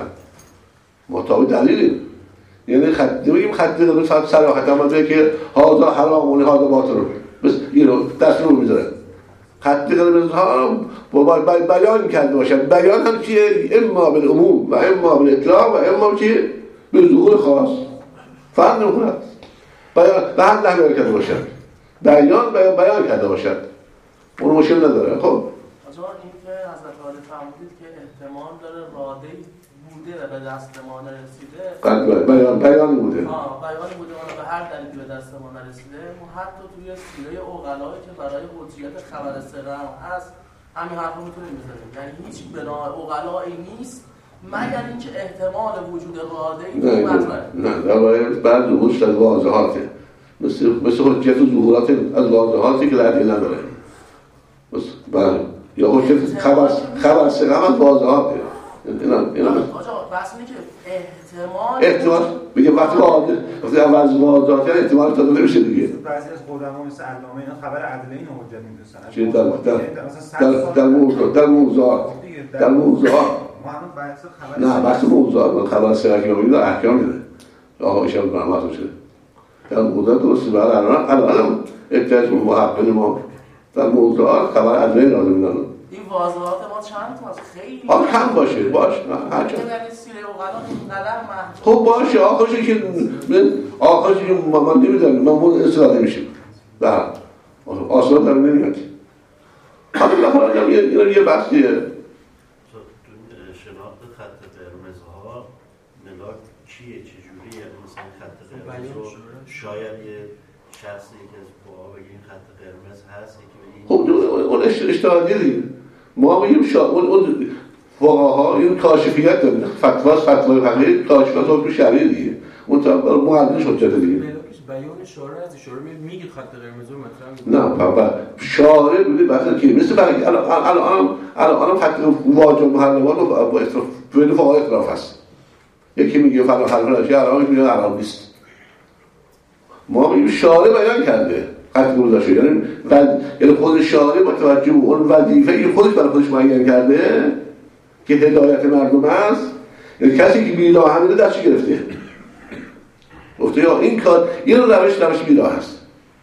[SPEAKER 3] مطابق دلیل. یعنی خط نمیگیم خط رو صراحتا بگه که هذا حرام و هذا باطل، بس اینو دست رو میذاره. خط قرمز ها بیان کرده باشد. بیان هم چیه؟ اما بالعموم و اما بالاطلاق و اما چیه؟ بالظهور خاص. فرق نمی‌کند. بیان به هر نحوی بیان کرده باشد. بیان کرده باشد. اون مشکل نداره. خب
[SPEAKER 8] آجا این که حضرت عالی فرمودید که احتمال داره راده‌ای بوده و به دست ما نرسیده.
[SPEAKER 3] بیانی بوده.
[SPEAKER 8] بیانی بوده و به هر دلیلی به دست ما نرسیده. ما حتی توی سیره اوغلایی که برای حجیت خبر سره هم هست همین حرف رو میتونیم بزنیم. یعنی هیچ بنا اوغلایی نیست مگر اینکه احتمال وجود راده‌ای مطرحه.
[SPEAKER 3] نه روایت بعد ظهورش از واضحاته. مثل حجیت و ظهورات از واضحاتی که لحظه نداره. بله یا حجیت خبر سره هم از واضحاته. اینا
[SPEAKER 8] آجا بس اینه که احتمال
[SPEAKER 3] بگه وقتی از واضحات احتمال تا نمیشه دیگه.
[SPEAKER 9] بعضی از قدما مثل علامه اینا خبر عدله اینو حجت می‌دونن.
[SPEAKER 3] در موضوعات نه بحث موضوعات من خبر سرکی رو میده احکام میده آقا ایشان برنامه شده در موضوعات درسته. بعد الان احتیاج به محقق ما در موضوعات خبر عدله لازم میدن.
[SPEAKER 8] این واضحات ما چند تا خیلی
[SPEAKER 3] کم باشه باش هر چند
[SPEAKER 8] سیره اوغلا اینقدر محدود.
[SPEAKER 3] خب باشه آخرش که من نمیدونم من بود اصلاح نمیشیم در آسان در نمیاد. حالا یه بحثیه
[SPEAKER 10] شناخت خط قرمزها ملاک چیه چجوریه؟ مثلا خط قرمز رو شاید یه شخصی که از فقها بگه این خط قرمز هست یکی بگه
[SPEAKER 3] خب اون اشتهادیه دیگه. ما میگیم اون فقها این کاشفیت داره. فتوای فقیه کاشفیت حکم شرعی دیگه. اون تا مقدمش حجت دیگه.
[SPEAKER 6] بیان شارع از شارع میگه خط قرمز رو مطرح
[SPEAKER 3] نه بابا شارع ببین مثلا که مثل برای الان خط واجب محرمات با اطراف بین فقها اختلاف هست. یکی میگه فلان حرام چه حرام میگه حرام نیست. ما میگیم شارع بیان کرده خط گذاشته یعنی خود شارع متوجه به اون وظیفه خودش برای خودش معین کرده که هدایت مردم است. یعنی کسی که بیراه همینه دستش گرفته گفته یا این کار این روش بیراه هست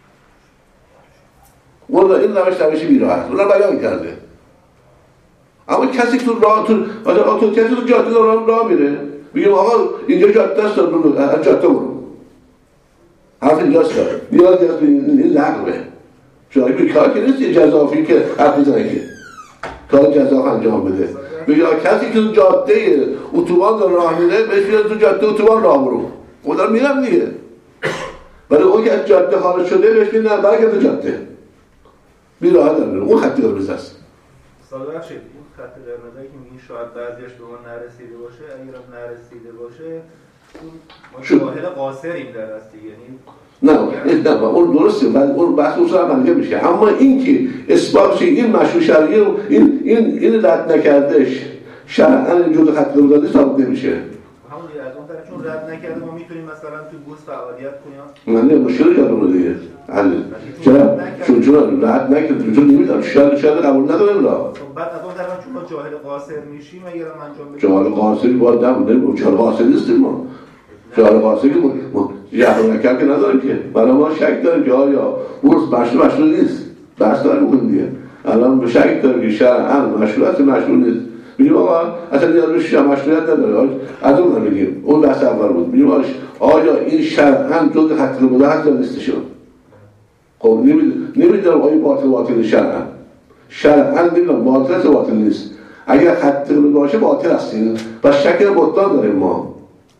[SPEAKER 3] اون این روش بیراه هست اون رو بیان کرده. اما کسی تو راه تو کسی تو جاده راه میره بگیم آقا اینجا جاده است از جاده برو. حرف اینجاست داره نیازی هست به این لغوه. شاید به کار که نیست یه جزافی که حرف میزنه که کار جزاف انجام بده. بگه کسی که تو جاده اتوبان داره راه میره بهش میگه تو جاده اتوبان راه برو. اون داره میرم دیگه. ولی اون که از جاده خارج شده بهش میگه نه برگرد تو جاده. بی راه داره اون خط قرمز است.
[SPEAKER 9] سوال بخشید این خط قرمزی که میگین شاید بعضیش به ما نرسیده باشه، اگرم نرسیده باشه ما جاهل قاصریم در هست دیگه.
[SPEAKER 3] نه اون درسته ولی اون بحث اصول عملیه میشه. اما این که اثبات این مشروع شرعی و این رد نکردش شرعاً جزء خط قرمز ثابت نمیشه.
[SPEAKER 9] همون دیگه از اون طرف چون رد نکرده ما میتونیم مثلا تو بورس فعالیت کنیم.
[SPEAKER 3] من مشکلی کردم دیگه. چرا؟ چون رد نکرد چون نمیدونم شاید قبول ندارم را.
[SPEAKER 9] بعد از اون طرف چون ما جاهل قاصر میشیم اگه ما انجام بدیم.
[SPEAKER 3] جاهل قاصری باید نبودیم. جاهل قاصر نیستیم ما. جاهل قاصری ما جهل نکرد که نداریم که. برای ما شک داریم که آیا بورس مشروع نیست. بحث داریم اون دیگه. الان به شک داریم که شرعاً مشروعیت مشروع نیست. میگیم آقا اصلا نیازش مشروعیت نداره. از اون میگیم اون بحث اول بود. میگیم آیا این شرعاً جزء خط قرمز هست یا نیستشون؟ خب نمیدونم آیا باطل شرعاً نمیدونم باطل نیست. اگر خط قرمز باشه باطل هستین و شک بطلان داریم ما.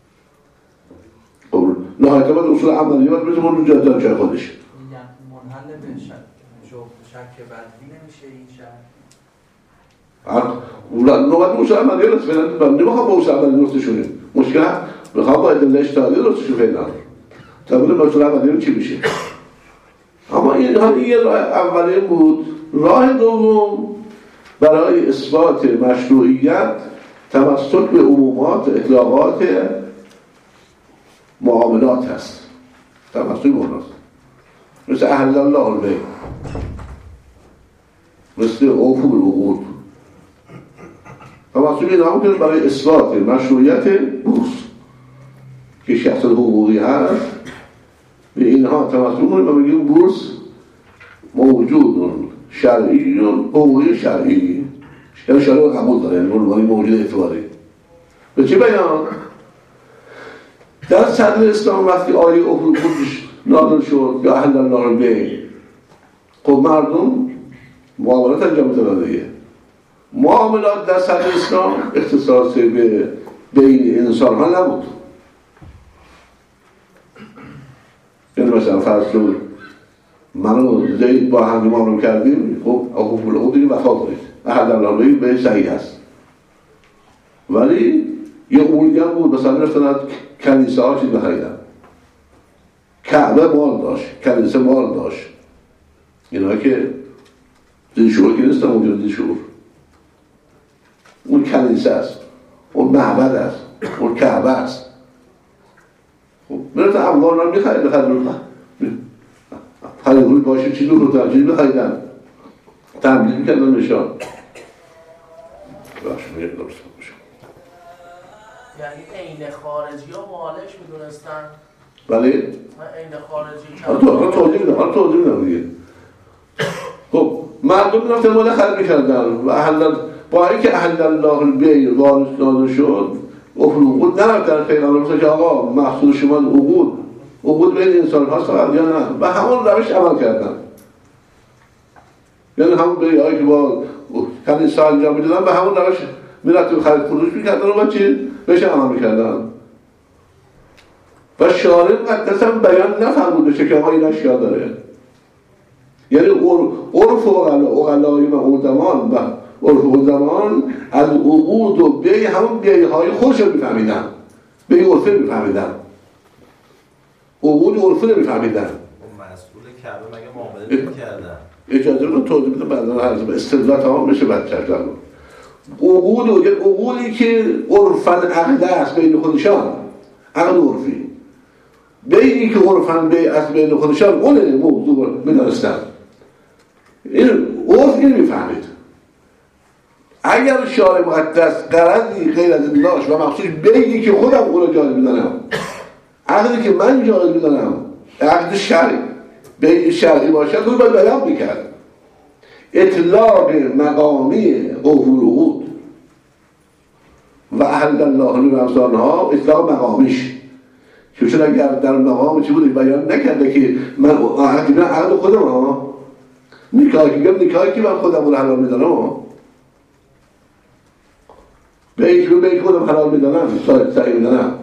[SPEAKER 3] خب نهایتا باید اصول عملی باید بزنیم اون رو جای خودش.
[SPEAKER 11] منحل به شک بدلی نمیشه این شرط.
[SPEAKER 3] نوبت اصول عملی هست فعلا نمیخوام با اصول عملی درستشونه. مشکل میخوام با ادله اجتهادی درستشون فعلا. تا ببینیم اصول عملی چی میشه. اما این یه راه اولیه بود. راه دوم برای اثبات مشروعیت توسط به عمومات اطلاقات معاملات هست. توسط موناست مثل اهل الله البیع، مثل اوفوا بالعقود. توسط این هم که برای اثبات مشروعیت بورس که شخص حقوقی هست به اینها توسط کنیم و بگیم بورس موجود شرعی و حقوقی شرعی، یعنی شرعی قبول داره، یعنی موجود اعتباری. به چه بیان؟ در صدر اسلام وقتی آیه اوفوا نازل شد یا اهل الله البیع، خب مردم معاملات انجام می‌دادن دیگه. معاملات در صدر اسلام اختصاص به بین انسان ها نبود. یعنی مثلا فرض کن من و زید با هم معامله کردیم، خب اوفوا بالعقود دیگه وفا کنید، اهل الله البیع به صحیح است. ولی یه اموری هم بود، مثلا رفتن کنیسه ها چیز بخریدن، کعبه مال داشت، کنیسه مال داشت، اینا که دیشور که نیستم اونجا دیشور، اون کنیسه است، اون معبد است، اون کعبه است. خب میرفت اموال رو میخرید خریدون باشه چیزی رو ترجیح بخریدن تملیک میکردن نشان باشه میگه درست باشه.
[SPEAKER 8] یعنی عین خارجی ها معالش میدونستن؟
[SPEAKER 3] بله؟
[SPEAKER 8] عین خارجی
[SPEAKER 3] حالا توضیح میدم دیگه. خب مردم رفتن مال خرید میکردن و با اینکه اهل الله البیع وارد نازل شد عقود نرفتن پیغمبر مثلا که آقا مقصود شما عقود بین انسان هاست فقط یا نه، و همون روش عمل کردن. یعنی همون بیعهایی که با کنیسه انجام میدادن به همون روش میرفتن خرید فروش میکردن و چی؟ بهش عمل میکردن. و شارع مقدس هم بیان نفرموده که آقا این اشیا داره. یعنی عرف اقلای و زمان و عرف زمان از عقود و بیع همون بیعهای خودش رو میفهمیدن، بیع عرفه میفهمیدن، عقود عرفه رو میفهمیدن.
[SPEAKER 4] مسئول کعبه مگه معامله نمی‌کردن؟
[SPEAKER 3] اجازه رو توضیح بدم بعدا عرض به استدلال تمام بشه بعد چرا عقود و یعنی عقودی که عرفاً عقد است بین خودشان، عقد عرفی، بیعی که عرفاً بیع است بین خودشان اون موضوع می‌دانستن. این عرف این میفهمید. اگر شارع مقدس غرضی غیر از این داشت و مخصوص بیعی که خودم اون رو جایز می‌دانم، عقدی که من جایز می‌دانم، عقد شرعی، بیع شرعی باشد اون باید بیان می‌کرد. اطلاق مقامی اوفوا بالعقود و اهل الله رمضانها اطلاق مقامیش که چون اگر در مقام چی بوده بیان نکرده که من عقد خودم ها نکاحی که من خودم رو حلال میدانم ها به یک خودم حلال میدانم صحیح میدانم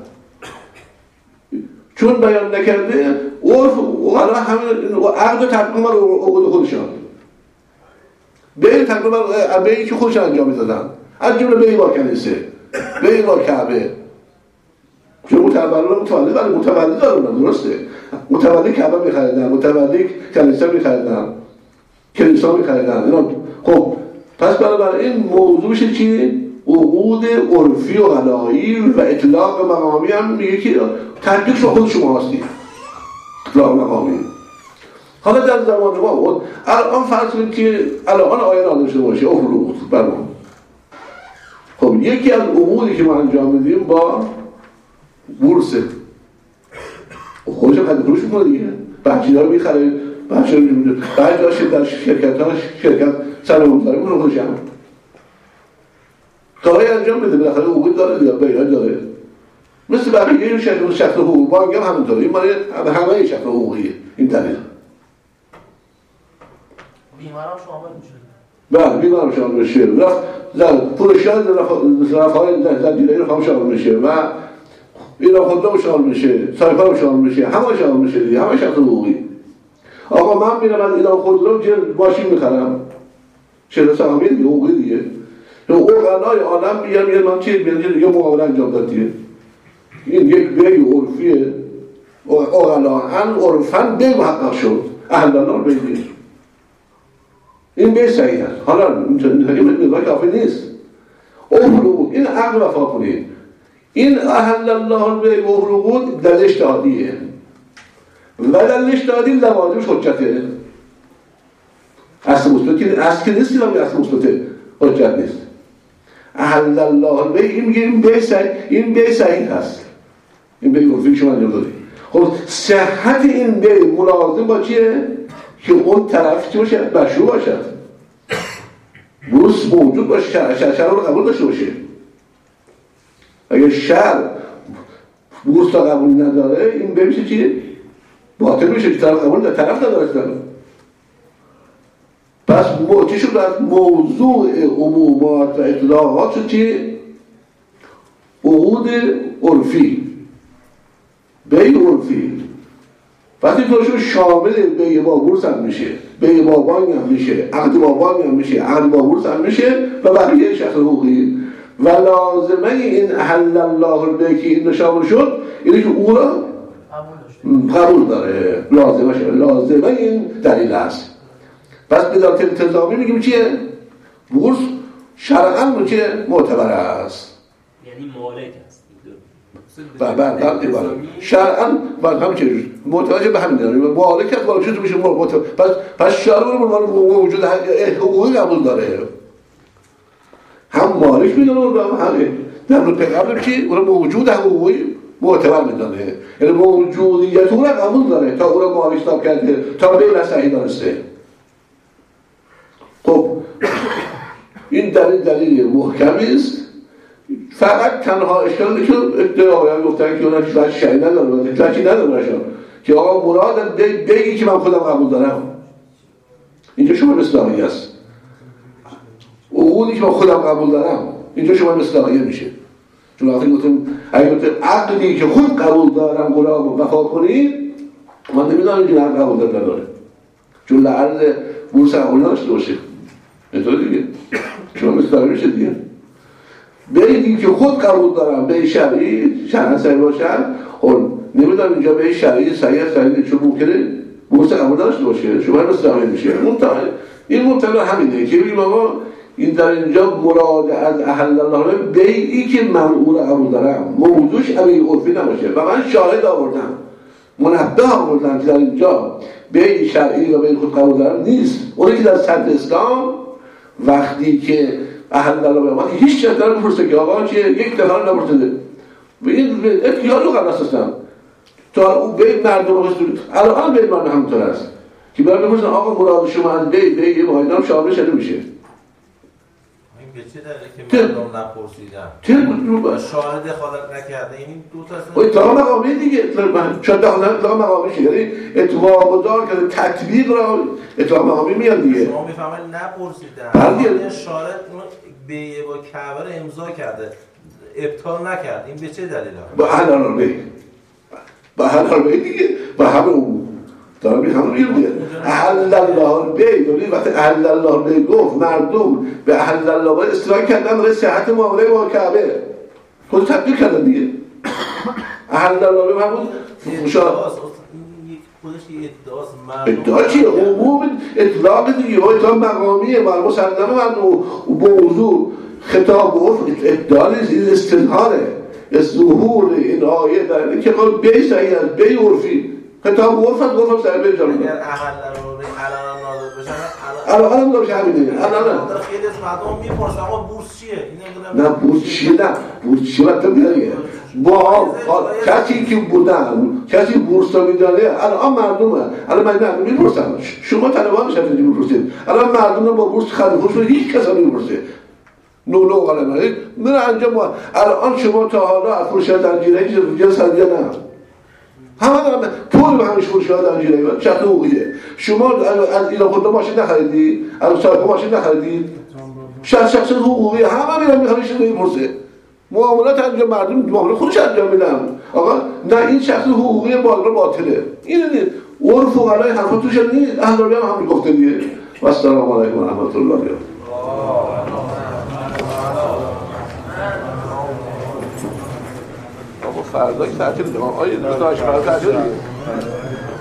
[SPEAKER 3] چون بیان نکرده عرف حالا همین عقد و تقدیم رو عقد خودشان به این تقدیم به که خودشان انجام میدادن از جمله به این بار کنیسه به این بار کعبه چون متولد ولی متولد دارن درسته متولد کعبه میخریدن متولد کنیسه میخریدن کلیسا میخریدن اینا خب پس برای این موضوعش چیه؟ عقود عرفی و غلایی و اطلاق مقامی هم میگه که تطبیقش رو خود شما هستید اطلاق مقامی حالا در زمان ما الان فرض کنید که الان آیه نازل شده باشه افروغ برام خب یکی از عقودی که ما انجام میدیم با بورسه خودش خرید فروش میکنه دیگه بخشیدار میخره بخشیدار میده بعد داشته در شرکت سرمایه‌گذاری میکنه خودش هم کاری انجام بده بالاخره عقود داره یا بیان داره مثل بقیه شکل حقوق بانک هم همینطوره این مال همه شکل حقوقیه این طریق
[SPEAKER 8] بیمارم شامل میشه
[SPEAKER 3] بله بیمارم شامل میشه پولشان رفاهای زنجیره هم شامل میشه و ایران خودم شامل میشه سایپا شامل میشه همه شامل میشه دیگه همه شکل حقوقی آقا من میرم از ایران خودرو ماشین میخرم چه سهامی دیگه حقوقی دیگه اوغلای عالم بیان یه من چیه بیان یه معامله انجام داد دیگه این یک بیع عرفیه اوغلا ان عرفاً بیع محقق شد اهل الله بیع این بیع صحیح است حالا این نگاه کافی نیست احلوقود این عقل وفا کنید این اهل الله بیع و احلوقود دلیل اجتهادیه و دلیل اجتهادی لوازمش حجته اصل که نیست اصل مثبته حجت نیست اهل الله بیع این میگه این بیع صحیح هست این بیع عرفی شما انجام دادید خب صحت این بیع ملازم با چیه؟ که اون طرف چی باشه؟ مشروع باشد بورس موجود باشه شرع رو قبول داشته باشه اگر شرع بورس تا قبول نداره این بیع میشه چیه؟ باطل میشه که طرف قبول طرف نداره پس چی شد از موضوع عمومات و اطلاقات شد چی؟ عقود عرفی بیع عرفی وقتی تو شامل بیع با بورس هم میشه بیع با بانک هم میشه عقد با بانک هم میشه عقد با بورس هم میشه و بقیه شخص حقوقی و لازمه این اهل الله البیع که این شامل شد اینه که او را قبول داره لازمه این دلیل است پس بدارت التزامی میگیم چیه؟ بورس شرعاً چیه؟ معتبر است
[SPEAKER 6] یعنی مالک است
[SPEAKER 3] بله شرعاً هم چه متوجه به همین داره مالک است مالک شد میشه معتبر پس شرع رو وجود حقوقی قبول داره هم مالک میدونه و هم در رو پیغمبر چی؟ اون موجود حقوقی معتبر میدونه یعنی موجودیت اون رو قبول داره تا اون رو مالک حساب کرده تا بیل صحیح دانسته خب این دلیل محکمی است فقط تنها اشکالی که ادعایان گفتن که اونا هیچ شیء نداره هیچ نداره که آقا مراد بگی که من خودم قبول دارم اینجا شما مصداقی است عقودی که من خودم قبول دارم اینجا شما مصداقی میشه چون وقتی گفتم اگه گفتم عقدی که خود قبول دارم غلام وفا کنید من نمیدونم اینجا عقد قبول داره چون لعل بورس قبول نداشته باشه اینطور دیگه شما مصداقی میشه دیگه بیعی که خود قبول دارم بیع شرعی شرعاً صحیح باشد خب نمیدونم اینجا بیع شرعی صحیح چون ممکنه بورس قبول داشته باشه شما مصداقی میشه این مطلع همینه که بگیم آقا این در اینجا مراد از اهل الله بیعی که من او را قبول دارم موضوعش بیع عرفی نباشه و من شاهد آوردم منبه آوردم که در اینجا بیع شرعی و بیع خود قبول دارم نیست اونی که در صدر اسلام وقتی که اهل الله بیعمد هیچ چیز دارم بپرسه که آقا چیه یک دفعه نپرسده و این اتیاد رو قبل هستم تا او بیع مردم رو بستورید الان بیع مردم همونطور است که برای بپرسن آقا مراد شما از بیع با اینا هم شامل شده میشه
[SPEAKER 4] به چه دلیلی که مردم نپرسیدن؟ شارع دخالت نکرده، این دو تا
[SPEAKER 3] اطلاق مقامی دیگه، شاید اطلاق مقامی شد، یعنی اطلاق دار کرده تطبیق را اطلاق مقامی میاد دیگه.
[SPEAKER 4] شما میفهمید نپرسیدن، این شارع به با کعبه رو امضا کرده، ابطال نکرد، این به چه دلیله؟
[SPEAKER 3] با حلال بی، با حلال بی دیگه، با همون دارم این همون میگم دیگه. احل الله بی، یعنی وقتی احل الله بی گفت مردم به احل الله بی استراحت کردن برای صحت معامله با کعبه، خود تطبیق کردن دیگه. احل الله بی همون
[SPEAKER 4] خودش یه ادعاست،
[SPEAKER 3] ادعا چیه؟ عموم اطلاق دیگه، اطلاق مقامیه، مسلمه مردم و موضوع خطاب و عرف ادعا نیست، این استظهاره، ظهور این آیه در این که خود بی صحیح است، بی عرفی خطاب و عرف از عرف صحیح بی جانب
[SPEAKER 4] اگر احل رو علم نازل بشن
[SPEAKER 3] الان دارش همینه الان
[SPEAKER 4] خیلی از مردم میپرسن آقا بورس چیه؟
[SPEAKER 3] نه بورس چیه؟ نه بورس چیه وقت میگه با کسی که بودن کسی بورس رو میدانه الان مردمه الان مردم میپرسن شما طلبان نشد میپرسید الان مردم با بورس خرید خوش هیچ کس نمیپرسه نولو قلمه من انجام الان شما تا حالا از فروشگاه زنجیره‌ای جنس خریدی نه همه دارم پول به همش فروشگاه زنجیره‌ای چه حقوقیه شما از ایران خود ماشین نخریدی از سایپا ماشین نخریدی شخص حقوقی همه میرن میخوانش نمیپرسه معاملات انجام مردم معامله خودش انجام میدن آقا نه این شخص حقوقی بالا باطله این نیست عرف و غلای حرفا توش نیست اهلالی هم همین گفته دیگه و السلام علیکم و رحمت الله فردا تعطیل آیه 28 فردا تعطیل